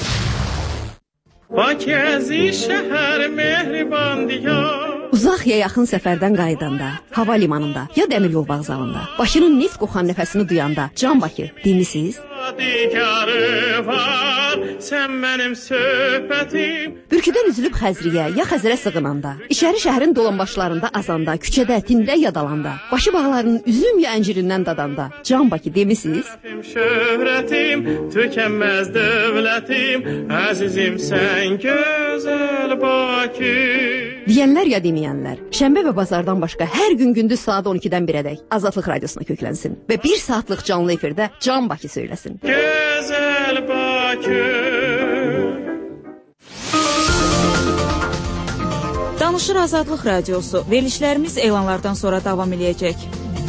Bakı əziz şəhər mehriban diyar. Uzaq ya yaxın səfərdən qayıdanda, hava limanında ya dəmiryol vağzalında, Bakının neft qoxan nəfəsini duyanda, Can Bakı demisiniz? Sən mənim söhbətim. Bürküdən üzülüb Xəzriyə ya Xəzərə sığınanda, içəri şəhərin dolanbaşlarında azanda, küçədə, tində yadalanda, Bakı bağlarının üzüm ya əncirindən dadanda, Can Bakı demisiniz? Şöhrətim, tükənməz dövlətim, əzizim sən gözəl Bakı. Deyənlər ya deməyənlər, şənbə və bazardan başqa hər gün gündüz saat 12-dən 1-ədək Azadlıq Radiosuna köklənsin və 1 saatlıq canlı efirdə Can Bakı söyləsin. Gözəl Bakı. Danışır Azadlıq Radiosu. Verilişlərimiz elanlardan sonra davam eləyəcək.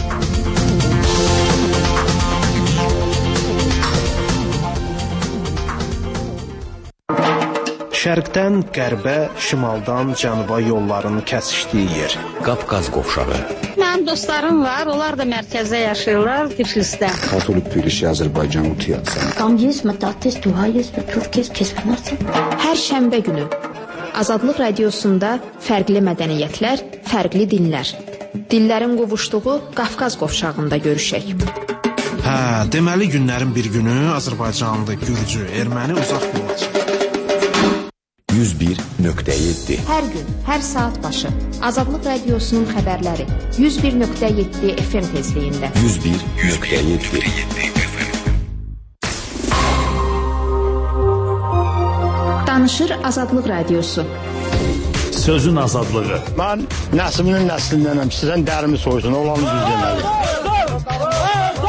Şərqdən qərbə, şimaldan cənuba yolların kəsişdiyi yer. Qafqaz qovşağı. Mənim dostlarım var, onlar da mərkəzdə yaşayırlar, Tiflisdə. Katolik birleşi Azərbaycan Utiyatsan. Tam есть metates, duhayız və Türkiyə kesmənarsan. Hər şənbə günü Azadlıq Radiosunda fərqli mədəniyyətlər, fərqli dinlər. Dillərin qovuşduğu Qafqaz qovşağında görüşək. Deməli günlərin bir günü Azərbaycanlı, Gürcü, Erməni uzaq yola çıxır. 101.7 Hər gün, hər saat başı Azadlıq Radiosunun xəbərləri 101.7 FM tezliyində. 101.7 Danışır Azadlıq Radiosu. Sözün azadlığı. Mən nəslinin nəslindənəm, sizdən dərimi soysun, olanı düz deməli.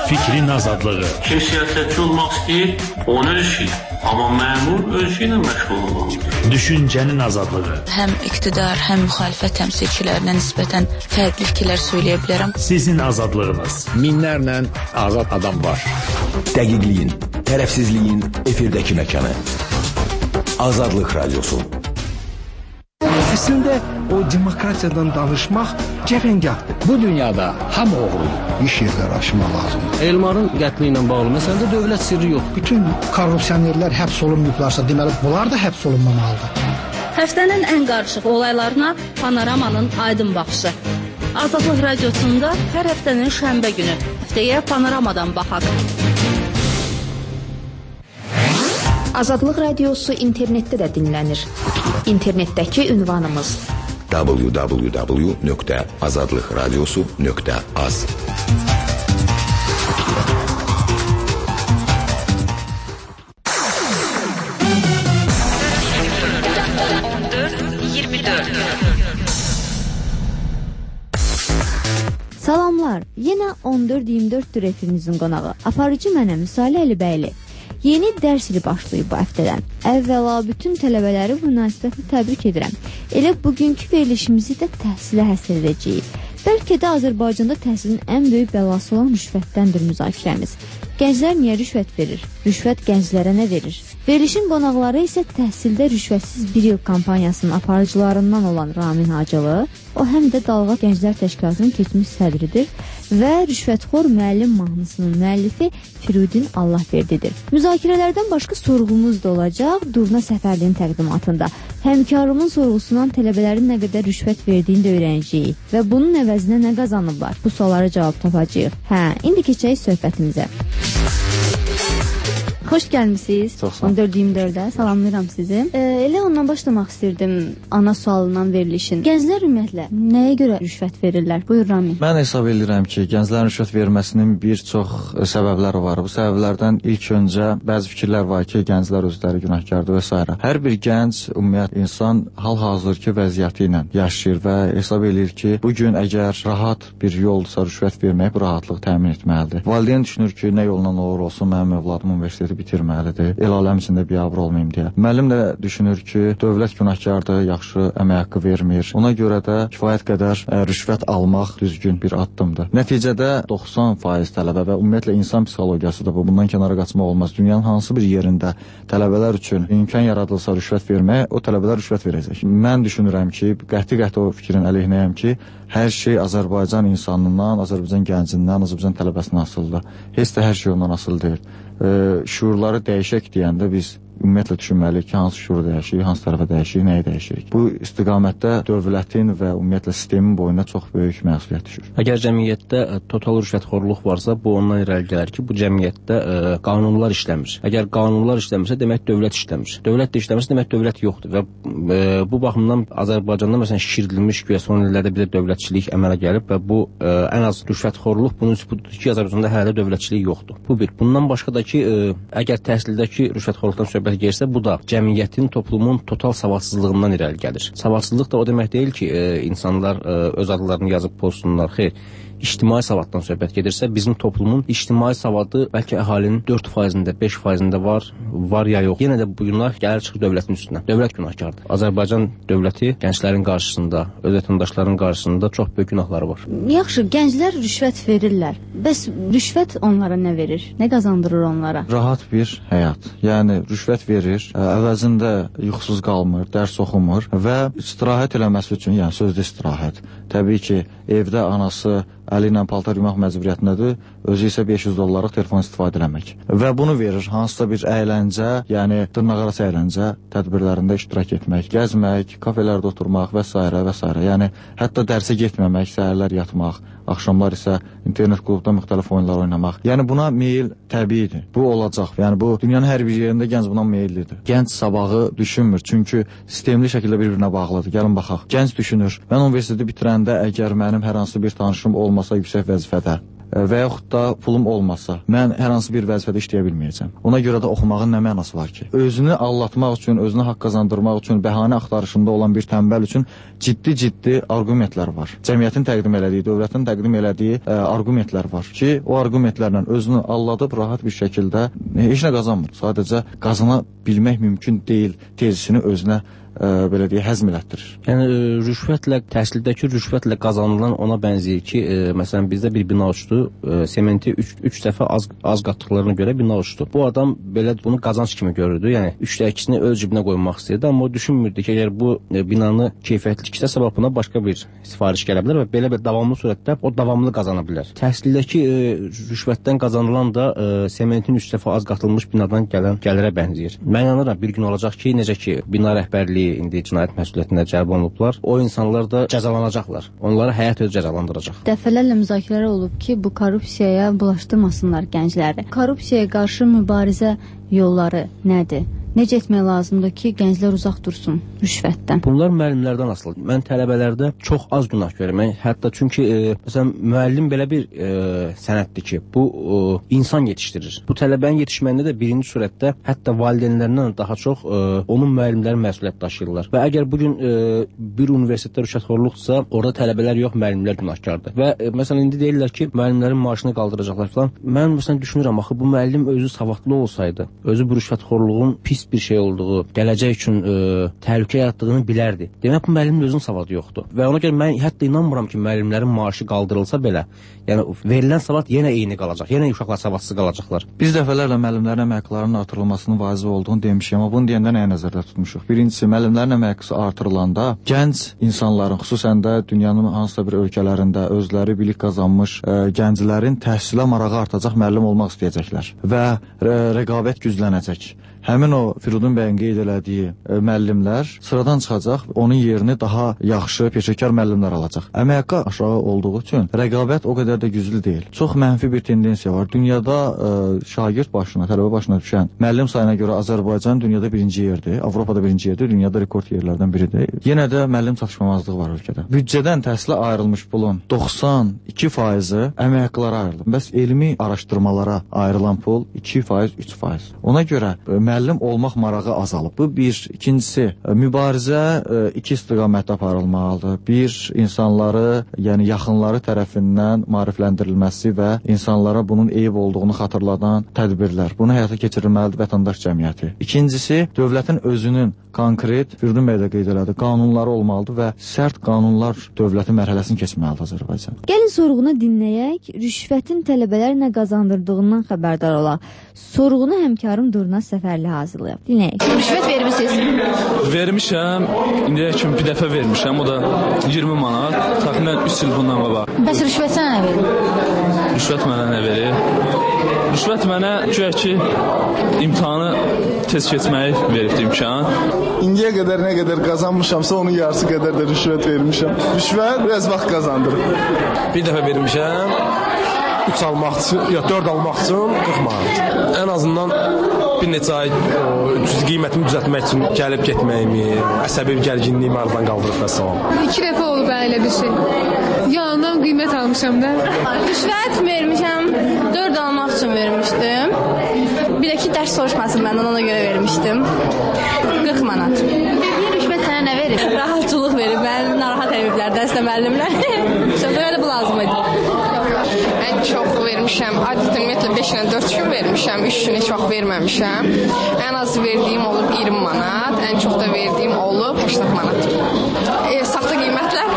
Fikrin azadlığı. Kim siyasətçi olmaq istəyir, onun işi. Amma məmur öz işi ilə məşğul olmalıdır. Düşüncənin azadlığı. Həm iqtidar, həm müxalifət təmsilçilərinə nisbətən fərqli fikirlər söyləyə bilərəm. Sizin azadlığınız. Minlərlə azad adam var. Dəqiqliyin, tərəfsizliyin efirdəki məkanı. Azadlıq Radiosu. Əslində o demokratiyadan danışmaq cəfəngahdır. Bu dünyada hamı oğrudur. İş yerləri açmaq lazımdır. Elmarın qətli ilə bağlı məsələdə dövlət sirri yox. Bütün korrupsionerlər həbs olunmayıblarsa, deməli bunlar da həbs olunmamalıdır. Həftənin ən qarışıq olaylarına Panoramanın aydın baxışı. Azadlıq Radiosunda hər həftənin şənbə günü həftəyə Panoramadan baxaq. Azadlıq Radiosu internetdə də dinlənir. İnternetdəki ünvanımız www.azadlıqradiosu.az. Salamlar, yenə 14-24 efimizin qonağı. Aparıcı mənəm Müsalə Əlibəyli. Yeni dərs ili başlayıb bu həftədən. Əvvəla bütün tələbələri bu münasibətlə təbrik edirəm. Elə bugünkü verilişimizi də təhsilə həsr edəcəyik. Bəlkə də Azərbaycanda təhsilin ən böyük bəlası olan rüşvətdəndir müzakirəmiz. Gənclər niyə rüşvət verir? Rüşvət gənclərə nə verir? Verilişin qonaqları isə təhsildə rüşvətsiz bir il kampaniyasının aparıcılarından olan Ramin Hacılı, o həm də Dalğa Gənclər Təşkilatının keçmiş sədridir və Rüşvətxor müəllim mahnısının müəllifi Firudin Allahverdidir. Müzakirələrdən başqa sorğumuz da olacaq Durna Səfərliyin təqdimatında. Həmkarımın sorğusundan tələbələrin nə qədər rüşvət verdiyini də öyrənəcəyik və bunun əvəzinə nə qazanıblar? Bu suallara cavab tapacağıq. İndi keçək söhbətimizə. Xoş gəlmisiniz. 14-24-də salamlayıram sizi. Elə ondan başlamaq istirdim ana sualından verilişin. Gənclər ümumiyyətlə nəyə görə rüşvət verirlər? Buyur Rami. Mən hesab edirəm ki, gənclərin rüşvət verməsinin bir çox səbəbləri var. Bu səbəblərdən ilk öncə bəzi fikirlər var ki, gənclər özləri günahkardır və s. Hər bir gənc, ümumiyyət insan hal-hazırki vəziyyəti ilə yaşayır və hesab edir ki, bugün əgər rahat bir yoldursa rüşvət vermək bu rahatlıq təmin etməlidir. Valideyn düşünür ki, nə yolla olur olsun, mənim övladım universiteti bitirməlidir, el aləm içində biabır olmayım deyə. Müəllim də düşünür ki, dövlət günahkardır, yaxşı əmək haqqı vermir. Ona görə də kifayət qədər rüşvət almaq düzgün bir addımdır. Nəticədə 90% tələbə və ümumiyyətlə insan psixologiyası da bu, bundan kənara qaçmaq olmaz. Dünyanın hansı bir yerində tələbələr üçün imkan yaradılsa rüşvət vermək, o tələbələr rüşvət verəcək. Mən düşünürəm ki, qəti o fikrin əleyhinəyəm ki, hər şey Azərbaycan insanından, Azərbaycan gəncindən, Azərbaycan tələbəsindən asılıdır. Heç də hər şey ondan asılı deyil. Şuurları dəyişək deyəndə biz ümumiyyətlə düşünməliyik ki, hansı şuuru dəyişik, hansı tərəfə dəyişik, nəyi dəyişirik. Bu istiqamətdə dövlətin və ümumiyyətlə sistemin boyuna çox böyük məsuliyyət düşür. Əgər cəmiyyətdə total rüşvətxorluq varsa, bu ondan irəli gəlir ki, bu cəmiyyətdə qanunlar işləmir. Əgər qanunlar işləmirsə, demək dövlət işləmir. Dövlət də işləmirsə, demək dövlət yoxdur və bu baxımdan Azərbaycanda məsələn şişirdilmiş güya son illərdə bir də dövlətçilik əmələ gəlib və bu ən az rüşvətxorluq bunun sübutudur ki, Azərbaycanda hələ dövlətçilik yoxdur. Bu bir. Bundan başqa da ki, əgər təhsildəki rüşvətxorluqdan söhbət gəlirsə, bu da cəmiyyətin, toplumun total savadsızlığından irəli gəlir. Savadsızlıq da o demək deyil ki, insanlar öz adlarını yazıb pozsunlar. Xeyr, ictimai savaddan söhbət gedirsə, bizim toplumun ictimai savadı bəlkə əhalinin 4%-də, 5%-də var ya yox. Yenə də bu günah gəlir çıxır dövlətin üstünə. Dövlət günahkardır. Azərbaycan dövləti gənclərin qarşısında, öz vətəndaşların qarşısında çox böyük günahları var. Yaxşı, gənclər rüşvət verirlər. Bəs rüşvət onlara nə verir? Nə qazandırır onlara? Rahat bir həyat. Yəni rüşvət verir, əvəzində yuxusuz qalmır, dərs oxumur və istirahət eləməsi üçün, yəni sözdə istirahət. Təbii ki, evdə anası əli ilə paltar yumaq məcburiyyətindədir, özü isə $500 telefon istifadə eləmək. Və bunu verir hansısa bir əyləncə, yəni dırnaqarası əyləncə tədbirlərində iştirak etmək, gəzmək, kafelərdə oturmaq və s. və s. Yəni hətta dərsə getməmək, səhərlər yatmaq, axşamlar isə internet klubda müxtəlif oyunlar oynamaq. Yəni buna meyil təbiidir. Bu olacaq. Yəni bu dünyanın hər bir yerində gənc buna meyillidir. Gənc sabahı düşünmür, çünki sistemli şəkildə bir-birinə bağlıdır. Gəlin baxaq. Gənc düşünür. Mən universiteti bitirəndə əgər mənim hər hansı bir tanışım olmasa yüksək vəzifədə, və yaxud da pulum olmasa, mən hər hansı bir vəzifədə işləyə bilməyəcəm. Ona görə də oxumağın nə mənası var ki? Özünü allatmaq üçün, özünə haqq qazandırmaq üçün, bəhanə axtarışında olan bir tənbəl üçün ciddi arqumentlər var. Cəmiyyətin təqdim elədiyi, dövlətin təqdim elədiyi arqumentlər var ki, o arqumentlərlə özünü alladıb rahat bir şəkildə heç nə qazanmır. Sadəcə qazana bilmək mümkün deyil tezisini özünə belə deyə həzm elətdirir. Yəni rüşvətlə, təhsildəki rüşvətlə qazanılan ona bənzəyir ki, məsələn bizdə bir bina uçdu, sementi 3 dəfə az qatdıqlarına görə bina uçdu. Bu adam belə bunu qazanc kimi görürdü. Yəni 3də 2-sini öz cibinə qoymaq istəyirdi, amma o düşünmürdü ki, əgər bu binanı keyfiyyətli tiksə, sabah buna başqa bir sifariş gələ bilər və belə bir davamlı surətdə o davamlı qazana bilər. Təhsildəki rüşvətdən qazanılan da sementin 3 dəfə az qatılmış binadan gələn gəlirə bənzəyir. Mən inanıram bir gün olacaq ki, necə ki bina rəhbərliyi indi cinayət məsuliyyətinə cəlb olunublar, o insanlar da cəzalanacaqlar. Onları həyat özü cəzalandıracaq. Dəfələrlə müzakirələr olub ki, bu korrupsiyaya bulaşdırmasınlar gəncləri. Korrupsiyaya qarşı mübarizə yolları nədir? Necə etmək lazımdır ki, gənclər uzaq dursun rüşvətdən? Bunlar müəllimlərdən asılıdır. Mən tələbələrdə çox az günah görürəm. Hətta çünki məsələn müəllim belə bir sənətdir ki, bu insan yetişdirir. Bu tələbənin yetişməyində də birinci surətdə hətta valideynlərindən daha çox onun müəllimləri məsuliyyət daşıyırlar. Və əgər bu gün bir universitetdə rüşvətxorluqsa, orada tələbələr yox, müəllimlər günahkardır. Və məsələn indi deyirlər ki, müəllimlərin maaşını qaldıracaqlar falan. Mən məsələn düşünürəm, axı bu müəllim özü savadlı olsaydı, özü bu rüşvətxorluğun pis bir şey olduğu, gələcək üçün təhlükə yaratdığını bilərdi. Demək, bu müəllimin özünün savadı yoxdur. Və ona görə mən hətta inanmıram ki, müəllimlərin maaşı qaldırılsa belə, yəni verilən savad yenə eyni qalacaq, yenə uşaqlar savadsız qalacaqlar. Biz dəfələrlə müəllimlərin əmək haqqlarının artırılmasının vacib olduğunu demişik, amma bunu deyəndə nəyə nəzərdə tutmuşuq? Birincisi, müəllimlərin əmək haqqı artırılanda gənc insanların, xüsusən də dünyanın hansısa bir ölkələrində özləri bilik qazanmış gənclərin təhsilə marağı artacaq, müəllim olmaq istəyəcəklər və rəqabət güclənəcək. Həmin o Firudun bəyin qeyd elədiyi müəllimlər sıradan çıxacaq, onun yerini daha yaxşı, peşəkar müəllimlər alacaq. Əmək haqqı aşağı olduğu üçün rəqabət o qədər də güclü deyil. Çox mənfi bir tendensiya var. Dünyada şagird başına, tələbə başına düşən müəllim sayına görə Azərbaycan dünyada birinci yerdir, Avropada birinci yerdir, dünyada rekord yerlərdən biridir. Yenə də müəllim çatışmamazlığı var ölkədə. Büdcədən təhsilə ayrılmış pulun 92%-i əmək haqqılara ayrılır. Bəs elmi araşdırmalara ayrılan pul 2%, 3%. Ona görə müəllim olmaq marağı azalıb. Bu bir. İkincisi, mübarizə iki istiqamətdə aparılmalıdır. Bir, insanları, yəni yaxınları tərəfindən maarifləndirilməsi və insanlara bunun eyib olduğunu xatırladan tədbirlər. Bunu həyata keçirilməlidir vətəndaş cəmiyyəti. İkincisi, dövlətin özünün konkret, Firdun bəy də qeyd elədi, qanunları olmalıdır və sərt qanunlar dövlətin mərhələsini keçməlidir Azərbaycan. Gəlin sorğunu dinləyək, rüşvətin tələbələr nə qazandırdığından xəbərdar olaq. Sorğunu həmkarım Durna Səfərli hazırlayıb. Dinləyək. Rüşvət vermisiniz? Vermişəm. İndiyə kimi bir dəfə vermişəm. O da 20 manat. Təxminən 3 il bundan qabaq. Bəs rüşvət sənə nə verir? Rüşvət mənə nə verir? Rüşvət mənə güya ki, imtahanı tez keçməyi veribdi imkan. İndiyə qədər nə qədər qazanmışamsa, onun yarısı qədər də rüşvət vermişəm. Rüşvət biraz vaxt qazandırır. Bir dəfə vermişəm. 3 almaq üçün, ya 4 almaq üçün 40 manat. Ən azından bir neçə ay qiymətimi düzəltmək üçün gəlib getməyimi, əsəbi gərginliyimi aradan qaldırıb və salam. 2 dəfə olub elə bir şey. Yanından qiymət almışam da. Rüşvət vermişəm, 4 almaq üçün vermişdim. Bir də ki, dərs soruşmasın məndən, ona görə vermişdim. 40 manat. Rüşvət sənə nə verir? Rahatçılıq verir, məni narahat ediblər dərsdə müəllimlər. Belə bu lazım idi. Mən çox vermişəm. Adətən ümumiyyətlə 5 ilə 4 gün vermişəm. 3 gün heç vaxt verməmişəm. Ən az verdiyim olub 20 manat, ən çox da verdiyim olub 80 manat. Saxta qiymətlər.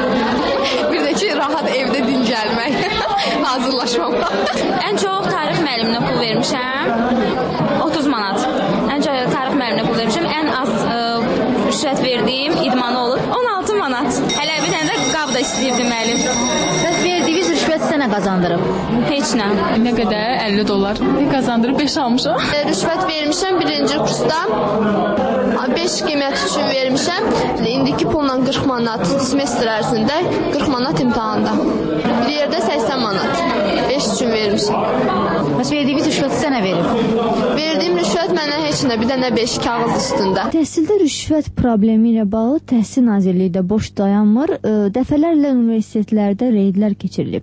Bir də ki, rahat evdə dincəlmək, hazırlaşmaq. Ən çox tarix müəlliminə pul vermişəm. 30 manat. Ən çox tarix müəlliminə pul vermişəm. Ən az rüşvət verdiyim idmanı olub 16 manat. Hələ bir dənə də qab da istəyirdi müəllim. Bəs verdiyiniz rüşvət sənə qazandırıb? Heç nə. Nə qədər? 50 dollar. Ne qazandırıb? 5 almışam. Rüşvət vermişəm birinci kursda. 5 qiymət üçün vermişəm. İndiki pulla 40 manat semestr ərzində, 40 manat imtahanda. Bir yerdə 80 manat. 5 üçün vermişəm. Bəs verdiyiniz rüşvət sənə verib? Verdiyim rüşvət mənə heç nə, bir dənə 5 kağız üstündə. Təhsildə rüşvət problemi ilə bağlı Təhsil Nazirliyi də boş dayanmır. Dəfələrlə universitetlərdə reydlər keçirilib. Təhsil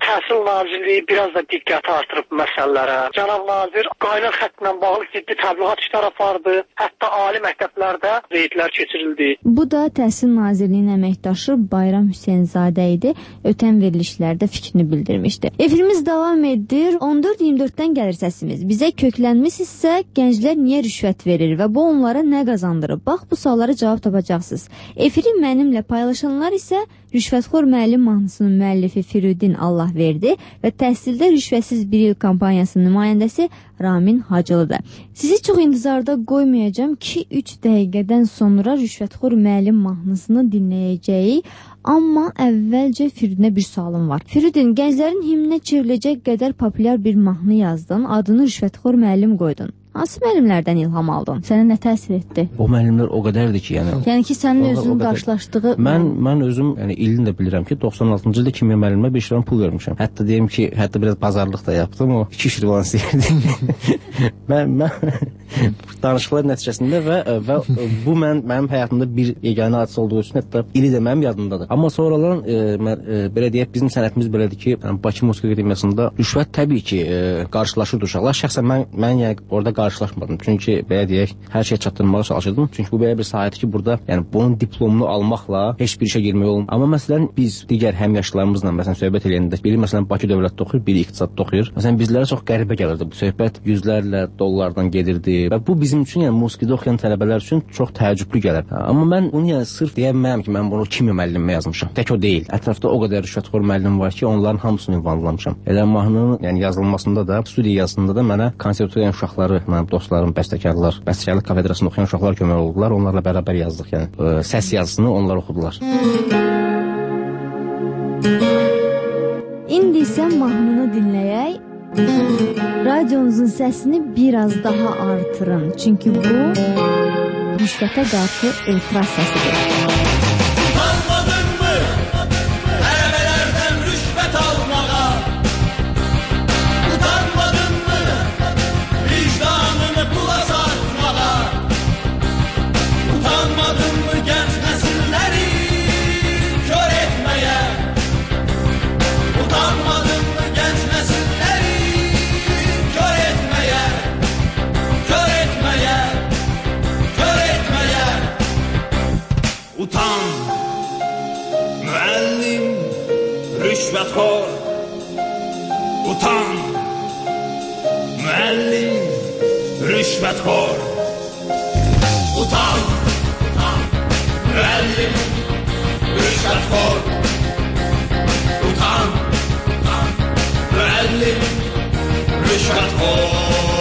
Təhsil Nazirliyi biraz da diqqət artırıb məsələlərə. Cənab nazir qaynar xətlə bağlı ciddi təbliğat işləri apardı. Hətta ali məktəblərdə reydlər keçirildi. Bu da Təhsil Nazirliyinin əməkdaşı Bayram Hüseynzadə idi. Ötən verilişlərdə fikrini bildirmişdi. Efirimiz davam edir. 14-24-dən gəlir səsimiz. Bizə köklənmisinizsə, gənclər niyə rüşvət verir və bu onlara nə qazandırır? Bax, bu suallara cavab tapacaqsınız. Efiri mənimlə paylaşanlar isə Rüşvətxor müəllim mahnısının müəllifi Firudin Allahverdi və Təhsildə Rüşvətsiz bir il kampaniyasının nümayəndəsi Ramin Hacılıdır. Sizi çox intizarda qoymayacağım ki, 3 dəqiqədən sonra Rüşvətxor müəllim mahnısını dinləyəcəyik. Amma əvvəlcə Firudinə bir sualım var. Firudin, gənclərin himninə çevriləcək qədər populyar bir mahnı yazdın, adını Rüşvətxor müəllim qoydun. Hansı müəllimlərdən ilham aldın? Sənə nə təsir etdi? O müəllimlər o qədərdir ki, yəni ki, sənin özünün qarşılaşdığı... Mən özüm, ilini də bilirəm ki, 96-cı ildə kimya müəllimə 5 lira pul vermişəm. Hətta deyim ki, biraz bazarlıq da yapdım, o 2 şirvan istəyirdi. Mən danışıqlar nəticəsində və bu mənim həyatımda bir yeganə hadisə olduğu üçün hətta ili də mənim yadımdadır. Amma sonradan, belə deyək, bizim sənətimiz belədir ki, Bakı Musiqi Akademiyasında rüşvət təbii ki, qarşılaşırdı uşaqlar. Şəxsən mən orada qarşılaşmadım. Çünki belə deyək, hər şey çatdırmağa çalışırdım. Çünki bu belə bir sahədir ki, burada yəni bunun diplomunu almaqla heç bir işə girmək olmur. Amma məsələn biz digər həmyaşlarımızla məsələn söhbət eləyəndə biri məsələn Bakı dövlətdə oxuyur, biri iqtisadda oxuyur. Məsələn bizlərə çox qəribə gəlirdi bu söhbət. Yüzlərlə dollardan gedirdi və bu bizim üçün yəni musiqidə oxuyan tələbələr üçün çox təəccüblü gəlir. Amma mən bunu yəni sırf deyə bilmərəm ki, mən bunu kimya müəllimə yazmışam. Tək o deyil. Ətrafda o qədər rüşvətxor müəllim var ki, onların hamısını ünvanlamışam. Elə mahnının yəni yazılmasında da, studiya yazısında da mənə konservatoriya uşaqları, mənim dostlarım, bəstəkarlar, bəstəkarlıq kafedrasında oxuyan uşaqlar kömək oldular. Onlarla bərabər yazdıq yəni. Səs yazısını onlar oxudular. İndi isə mahnını dinləyək. Radionuzun səsini biraz daha artırın. Çünki bu rüşvətə qarşı etiraz səsidir. Utanmadın mı? Tələbələrdən rüşvət almağa. Utanmadın mı? Vicdanını pula satmağa. Utanmadın mı genç nesilleri kör etmeye? Utanmadın mı genç nesilleri kör etmeye? Kör etmeye? Kör etmeye? Utan müəllim rüşvətxor. Utan müəllim rüşvətxor. Utan müəllim rüşvətxor. Utan müəllim rüşvətxor.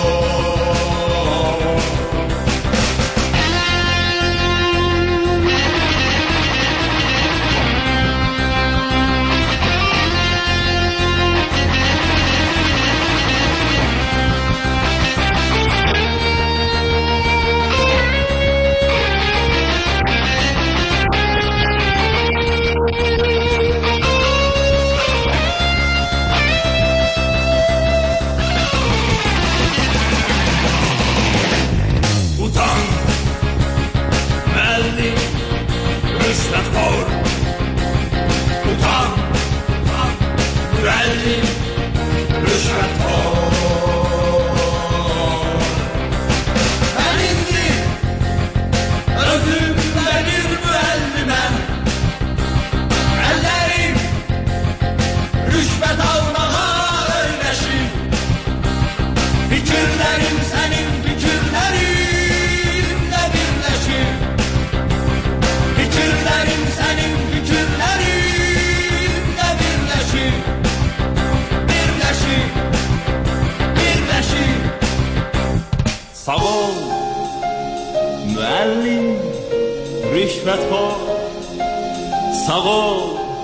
Sağ ol müəllim rüşvətxor. Sağ ol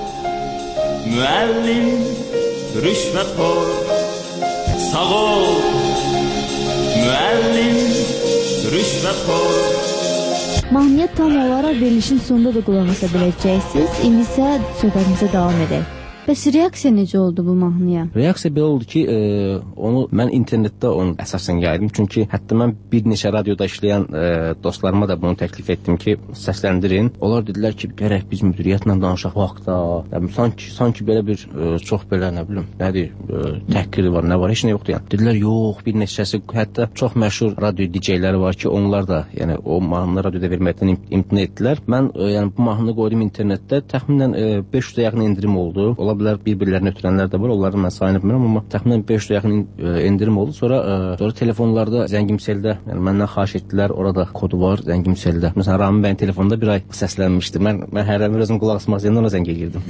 müəllim rüşvətxor. Sağ ol müəllim rüşvətxor. Mahnıya tam olaraq verilişin sonunda da qulaq asa biləcəksiniz. İndi isə söhbətimizə davam edək. Bəs reaksiya necə oldu bu mahnıya? Reaksiya belə oldu ki, onu mən internetdə onu əsasən yaydım. Çünki hətta mən bir neçə radioda işləyən dostlarıma da bunu təklif etdim ki, səsləndirin. Onlar dedilər ki, gərək biz müdiriyyətlə danışaq vaxtda. Yəni, sanki belə bir çox belə nə bilim, nədir, təhqiri var, nə var, heç nə yoxdur yəni. Dedilər, yox, bir neçəsi, hətta çox məşhur radio DJ-ləri var ki, onlar da yəni o mahnını radioda verməkdən imtina etdilər. Mən yəni bu mahnını qoydum internetdə, təxminən 500-ə yaxın endirim oldu. Ola bilər bir-birlərini ötürənlər də var, onları mən sayını bilmirəm, amma təxminən 500-ə yaxın endirim oldu. Sonra telefonlarda Zəngimseldə, yəni məndən xahiş etdilər, orada kodu var Zəngimseldə. Məsələn, Ramin bəyin telefonunda bir ay səslənmişdi. Mən hərdən bir özüm qulaq asmaq istəyəndə ona zəng edirdim.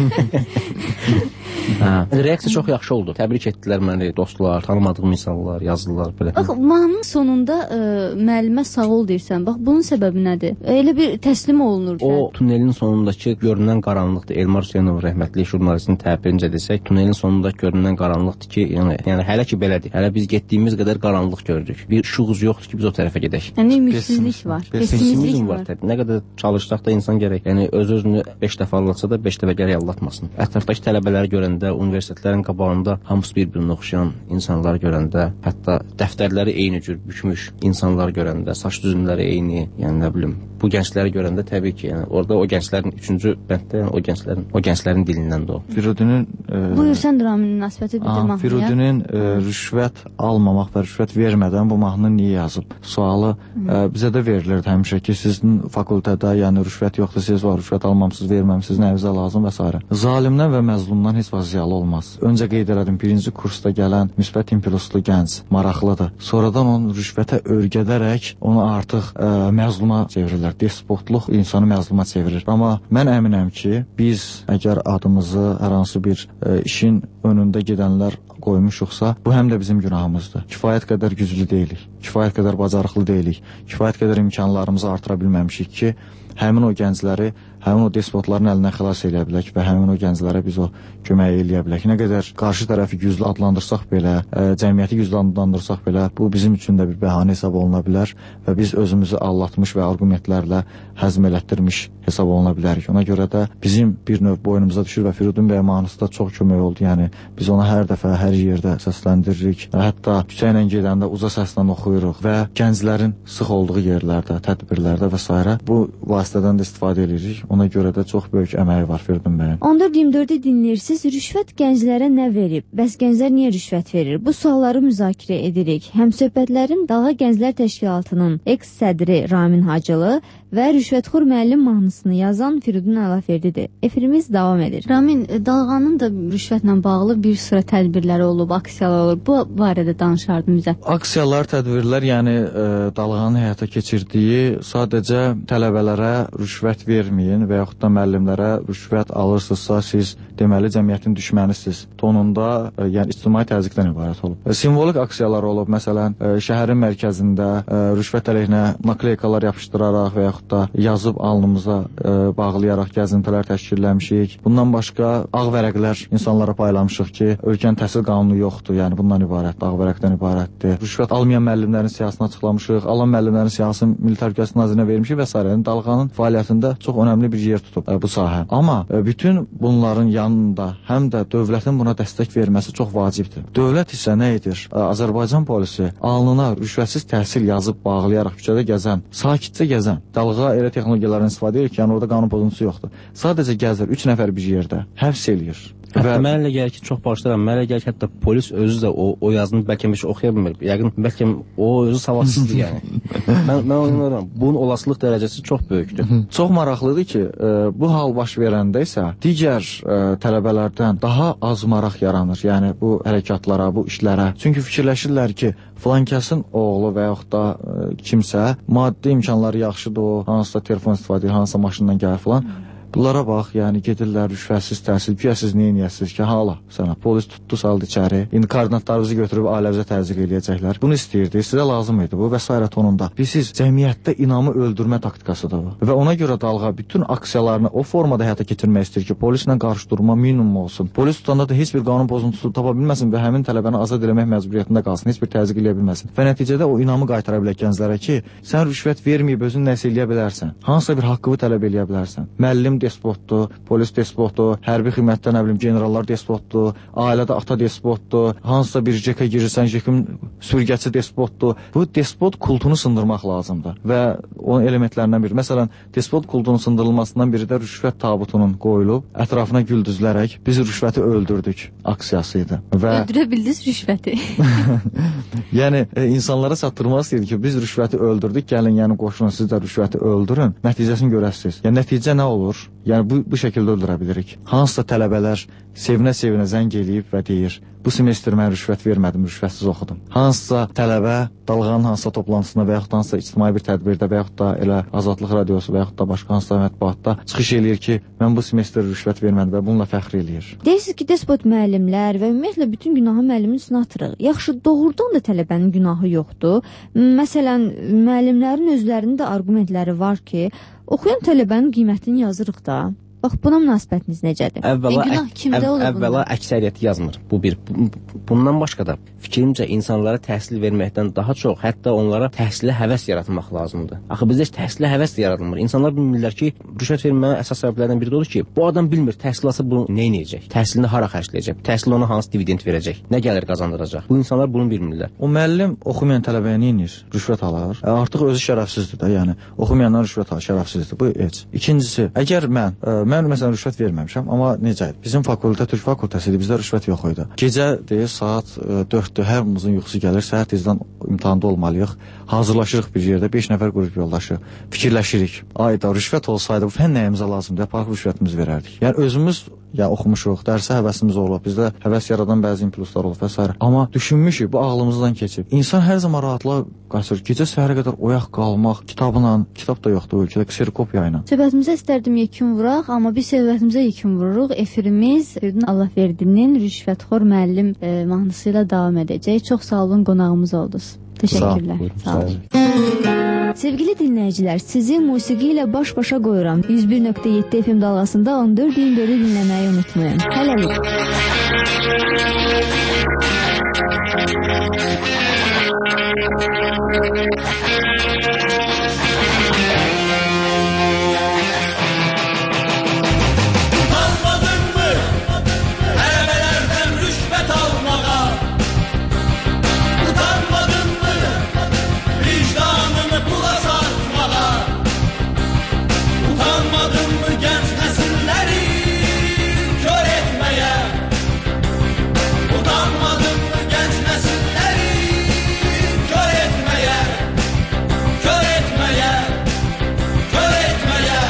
Reaksiya çox yaxşı oldu. Təbrik etdilər məni, dostlar, tanımadığım insanlar, yazdılar belə. Bax, mahnının sonunda müəllimə sağ ol deyirsən. Bax, bunun səbəbi nədir? Elə bir təslim olunur. O tunelin sonundakı görünən qaranlıqdır. Elmar Hüseynov rəhmətli jurnalistin təbirincə desək, tunelin sonundakı görünən qaranlıqdır ki, yəni hələ ki belədir. Hələ biz getdiyimiz qədər qaranlıq görürük. Bir işığımız yoxdur ki, biz o tərəfə gedək. Yəni ümidsizlik var. Pessimizm var təbii. Nə qədər çalışsaq da insan gərək, yəni öz-özünü 5 dəfə aldatsa da 5 dəfə gərək aldatmasın. Ətrafdakı tələbələri görəndə, universitetlərin qabağında hamısı bir-birinə oxşayan insanları görəndə, hətta dəftərləri eyni cür bükmüş insanlar görəndə, saç düzümləri eyni, yəni nə bilim, bu gəncləri görəndə təbii ki, yəni orada o gənclərin 3-cü bənddə, yəni o gənclərin dilindən də o. Firudinin Buyursan Ramin münasibəti bir də mahnıya. Firudinin rüşvət almamaq və rüşvət vermədən bu mahnını niyə yazıb? Sualı bizə də verilirdi həmişə ki, sizin fakültədə, yəni rüşvət yoxdur, siz var, rüşvət almamısınız, verməmisiniz, nəvizə lazım və s. Zalimdən və məzlumdan heç vaxt ziyalı olmaz. Öncə qeyd elədim, birinci kursda gələn müsbət impulslu gənc maraqlıdır. Sonradan onu rüşvətə örgədərək onu artıq məzluma çevirirlər. Despotluq insanı məzluma çevirir. Amma mən əminəm ki, biz əgər adımızı hər hansı bir işin önündə gedənlər qoymuşuqsa, bu həm də bizim günahımızdır. Kifayət qədər güclü deyilik, kifayət qədər bacarıqlı deyilik, kifayət qədər imkanlarımızı artıra bilməmişik ki, həmin o gəncləri, həmin o despotların əlindən xilas eləyə bilək və həmin o gənclərə biz o kömək eləyə bilək. Nə qədər qarşı tərəfi güclü adlandırsaq belə, cəmiyyəti güclü adlandırsaq belə, bu bizim üçün də bir bəhanə hesab oluna bilər və biz özümüzü allatmış və argumentlərlə həzm elətdirmiş hesab oluna bilərik. Ona görə də bizim bir növ boynumuza düşür və Firudun bəy mahnısı da çox kömək oldu. Yəni biz ona hər dəfə, hər yerdə səsləndiririk. Hətta küçə ilə gedəndə uca səslə oxuyuruq və gənclərin sıx olduğu yerlərdə, tədbirlərdə və s. bu vasitədən də istifadə edirik. Ona görə də çox böyük əməyi var Firudun bəyin. 14-24-ü dinləyirsiniz. Rüşvət gənclərə nə verib? Bəs gənclər niyə rüşvət verir? Bu sualları müzakirə edirik. Həmsöhbətlərim Dalğa Gənclər Təşkilatının eks-sədri Ramin Hacılı və Rüşvətxor müəllim mahnısını yazan Firudun Əlaferdidir. Efirimiz davam edir. Ramin, Dalğanın da rüşvətlə bağlı bir sıra tədbirləri olub, aksiyalar olub. Bu barədə danışardım bizə. Aksiyalar, tədbirlər, yəni Dalğanın həyata keçirdiyi sadəcə tələbələrə rüşvət verməyin və yaxud da müəllimlərə rüşvət alırsınızsa, siz deməli cəmiyyətin düşmənisiniz tonunda, yəni ictimai təzyiqdən ibarət olub. Simvolik aksiyalar olub, məsələn, şəhərin mərkəzində rüşvət əleyhinə nakleykalar yapışdıraraq və yaxud da yazıb alnımıza bağlayaraq gəzintilər təşkilləmişik. Bundan başqa ağ vərəqlər insanlara paylamışıq ki, ölkənin təhsil qanunu yoxdur, yəni bundan ibarətdir, ağ vərəqdən ibarətdir. Rüşvət almayan müəllimlərin siyahısını açıqlamışıq, alan müəllimlərin siyahısını Milli Təhlükəsizlik Nazirinə vermişik və s. Dalğanın fəaliyyətində çox önəmli bir yer tutub bu sahə. Amma bütün bunların yanında həm də dövlətin buna dəstək verməsi çox vacibdir. Dövlət isə nə edir? Azərbaycan polisi alnına rüşvətsiz təhsil yazıb bağlayaraq küçədə gəzən, sakitcə gəzən, Dalğa elə texnologiyalardan istifadə edir ki, yəni orada qanun pozuntusu yoxdur. Sadəcə gəzir, 3 nəfər bir yerdə həbs eləyir. Hətta mənə elə gəlir ki, çox bağışlayıram, mənə elə gəlir ki, hətta polis özü də o yazını bəlkə heç oxuya bilmir. Yəqin bəlkə o özü savadsızdır yəni. Mən anlıyorum, bunun olasılıq dərəcəsi çox böyükdür. Çox maraqlıdır ki, bu hal baş verəndə isə digər tələbələrdən daha az maraq yaranır. Yəni bu hərəkatlara, bu işlərə. Çünki fikirləşirlər ki, filankəsin oğlu və yaxud da kimsə maddi imkanları yaxşıdır, o hansısa telefon istifadə edir, hansısa maşından gəlir filan. Bunlara bax, yəni gedirlər rüşvətsiz təhsil, güya siz nə edəsiniz ki, hala sənə polis tutdu, saldı içəri, indi koordinatlarınızı götürüb ailəvizə təzyiq eləyəcəklər. Bunu istəyirdi, sizə lazım idi bu və s. tonunda. Siz cəmiyyətdə inamı öldürmə taktikasıdır bu. Və ona görə Dalğa bütün aksiyalarını o formada həyata keçirmək istəyir ki, polislə qarşıdurma minimum olsun. Polis tutanda da heç bir qanun pozuntusu tapa bilməsin və həmin tələbəni azad eləmək məcburiyyətində qalsın, heç bir təzyiq eləyə bilməsin. Və nəticədə o inamı qaytara bilək gənclərə ki, sən rüşvət verməyib özün nəsə eləyə bilərsən, hansısa bir haqqını tələb eləyə bilərsən. Müəllim despotdur, polis despotdur, hərbi xidmətdə nə bilim generallar despotdur, ailədə ata despotdur, hansısa bir jekə girirsən, jekin sürgəçi despotdur. Bu despot kultunu sındırmaq lazımdır və onun elementlərindən biri. Məsələn, despot kultunun sındırılmasından biri də rüşvət tabutunun qoyulub, ətrafına gül düzülərək biz rüşvəti öldürdük aksiyası idi. Və öldürə bildiniz rüşvəti. Yəni insanlara çatdırmaq istəyir ki, biz rüşvəti öldürdük, gəlin, yəni qoşulun, siz də rüşvəti öldürün, nəticəsini görəsiniz. Yəni nəticə nə olur? Yəni bu şəkildə öldürə bilirik. Hansısa tələbələr sevinə-sevinə zəng eləyib və deyir, bu semestr mən rüşvət vermədim, rüşvətsiz oxudum. Hansısa tələbə dalğanın hansısa toplantısında və yaxud da hansısa ictimai bir tədbirdə və yaxud da elə Azadlıq radiosu və yaxud da başqa hansısa mətbuatda çıxış eləyir ki, mən bu semestr rüşvət vermədim və bununla fəxr eləyir. Deyirsiniz ki, despot müəllimlər və ümumiyyətlə bütün günahı müəllimin üstünə atırıq. Yaxşı, doğrudan da tələbənin günahı yoxdur. Məsələn, müəllimlərin özlərinin də argumentləri var ki, oxuyan tələbənin qiymətini yazırıq da. Bax, buna münasibətiniz necədir? Əvvəla əksəriyyəti yazmır. Bu bir. Bundan başqa da fikrimcə insanlara təhsil verməkdən daha çox, hətta onlara təhsilə həvəs yaratmaq lazımdır. Axı bizdə heç təhsilə həvəs də yaradılmır. İnsanlar bilmirlər ki, rüşvət verməyin əsas səbəblərdən biri də odur ki, bu adam bilmir təhsil alsa bunu nə edəcək? Təhsilini hara xərcləyəcək? Təhsil ona hansı dividend verəcək? Nə gəlir qazandıracaq? Bu insanlar bunu bilmirlər. O müəllim oxumayan tələbəyə nə edir? Rüşvət alır. Artıq özü şərəfsizdir də, yəni oxumayandan rüşvət alır, şərəfsizdir. Bu heç. İkincisi, əgər mən məsələn rüşvət verməmişəm, amma necə? Bizim fakültə Türk fakültəsidir, bizdə rüşvət yox idi. Gecə deyir saat 4-dür, hamımızın yuxusu gəlir, səhər tezdən imtahanda olmalıyıq. Hazırlaşırıq bir yerdə 5 nəfər qrup yoldaşı. Fikirləşirik. Ayda rüşvət olsaydı bu fən nəyimizə lazımdır? Park rüşvətimizi verərdik. Yəni özümüz oxumuşuq, dərsə həvəsimiz olub, bizdə həvəs yaradan bəzi impulslar olub və s. Amma düşünmüşük, bu ağlımızdan keçib. İnsan hər zaman rahatlığa qaçır. Gecə səhərə qədər oyaq qalmaq, kitabla, kitab da yoxdur ölkədə, kserokopya ilə. Söhbətimizə istərdim yekun vuraq, amma biz söhbətimizə yekun vururuq. Efirimiz Allahverdinin Rüşvətxor müəllim mahnısı ilə davam edəcək. Çox sağ olun, qonağımız oldunuz. Təşəkkürlər. Sağ olun. Sevgili dinləyicilər, sizi musiqi ilə baş-başa qoyuram. 101.7 FM dalğasında 14-24-ü dinləməyi unutmayın. Hələlik. Utanmadın mı tələbələrdən rüşvət almağa? Utanmadın mı vicdanını pula satmağa? Utanmadın mı genç nəsilləri kör etməyə? Utanmadın mı genç nəsilləri kör etməyə? Kör etməyə? Kör etməyə?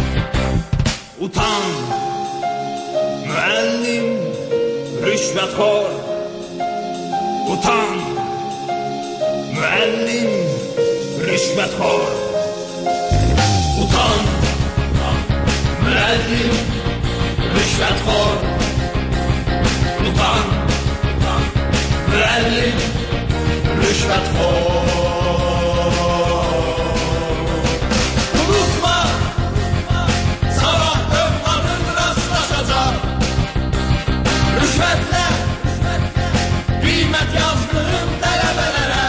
Utan müəllim rüşvətxor. Utan müəllim rüşvətxor. Utan müəllim rüşvətxor. Utan müəllim rüşvətxor. Unutma, sabah övladın rastlaşacaq rüşvətlə qiymət yazdığın tələbələrə.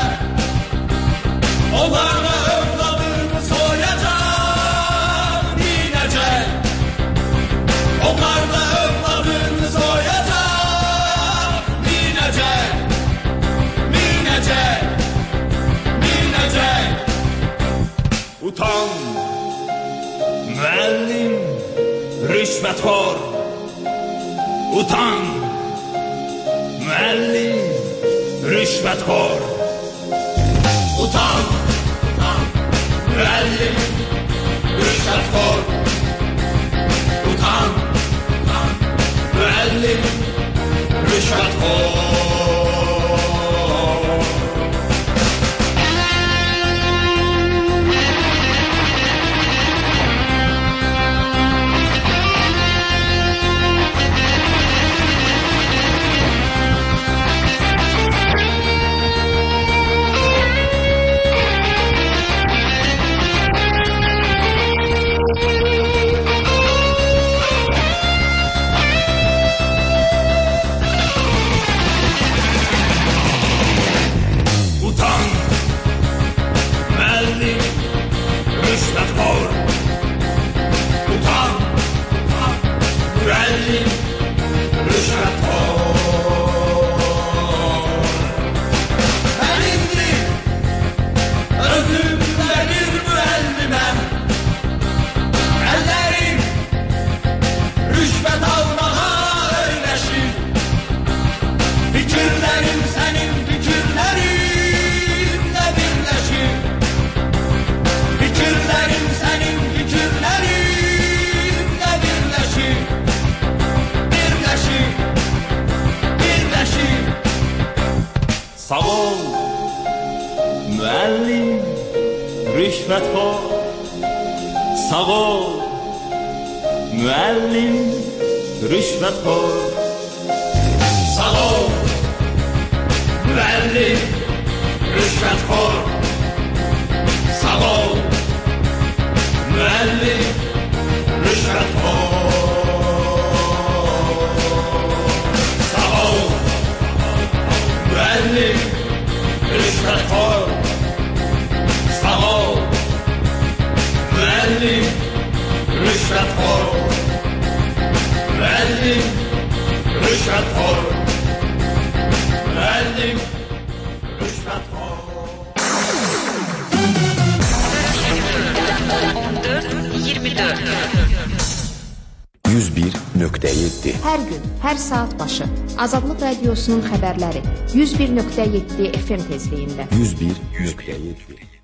Onlar da övladını soyacaq minəcək. Onlar da övladını soyacaq minəcək. Minəcək. Minəcək. Utan müəllim rüşvətxor. Utan müəllim rüşvətxor. Utan müəllim rüşvətxor. Utan müəllim rüşvətxor. rüşvətxor. Sağ ol, müəllim, rüşvətxor. Sağ ol, müəllim, rüşvətxor. Sağ ol, müəllim, rüşvətxor. Sağ ol, müəllim, rüşvətxor. Sağ ol, müəllim, rüşvətxor. Müəllim, rüşvətxor. Müəllim, rüşvətxor. 14-24 101.7 Hər gün, hər saat başı Azadlıq Radiosunun xəbərləri 101.7 FM tezliyində 101.7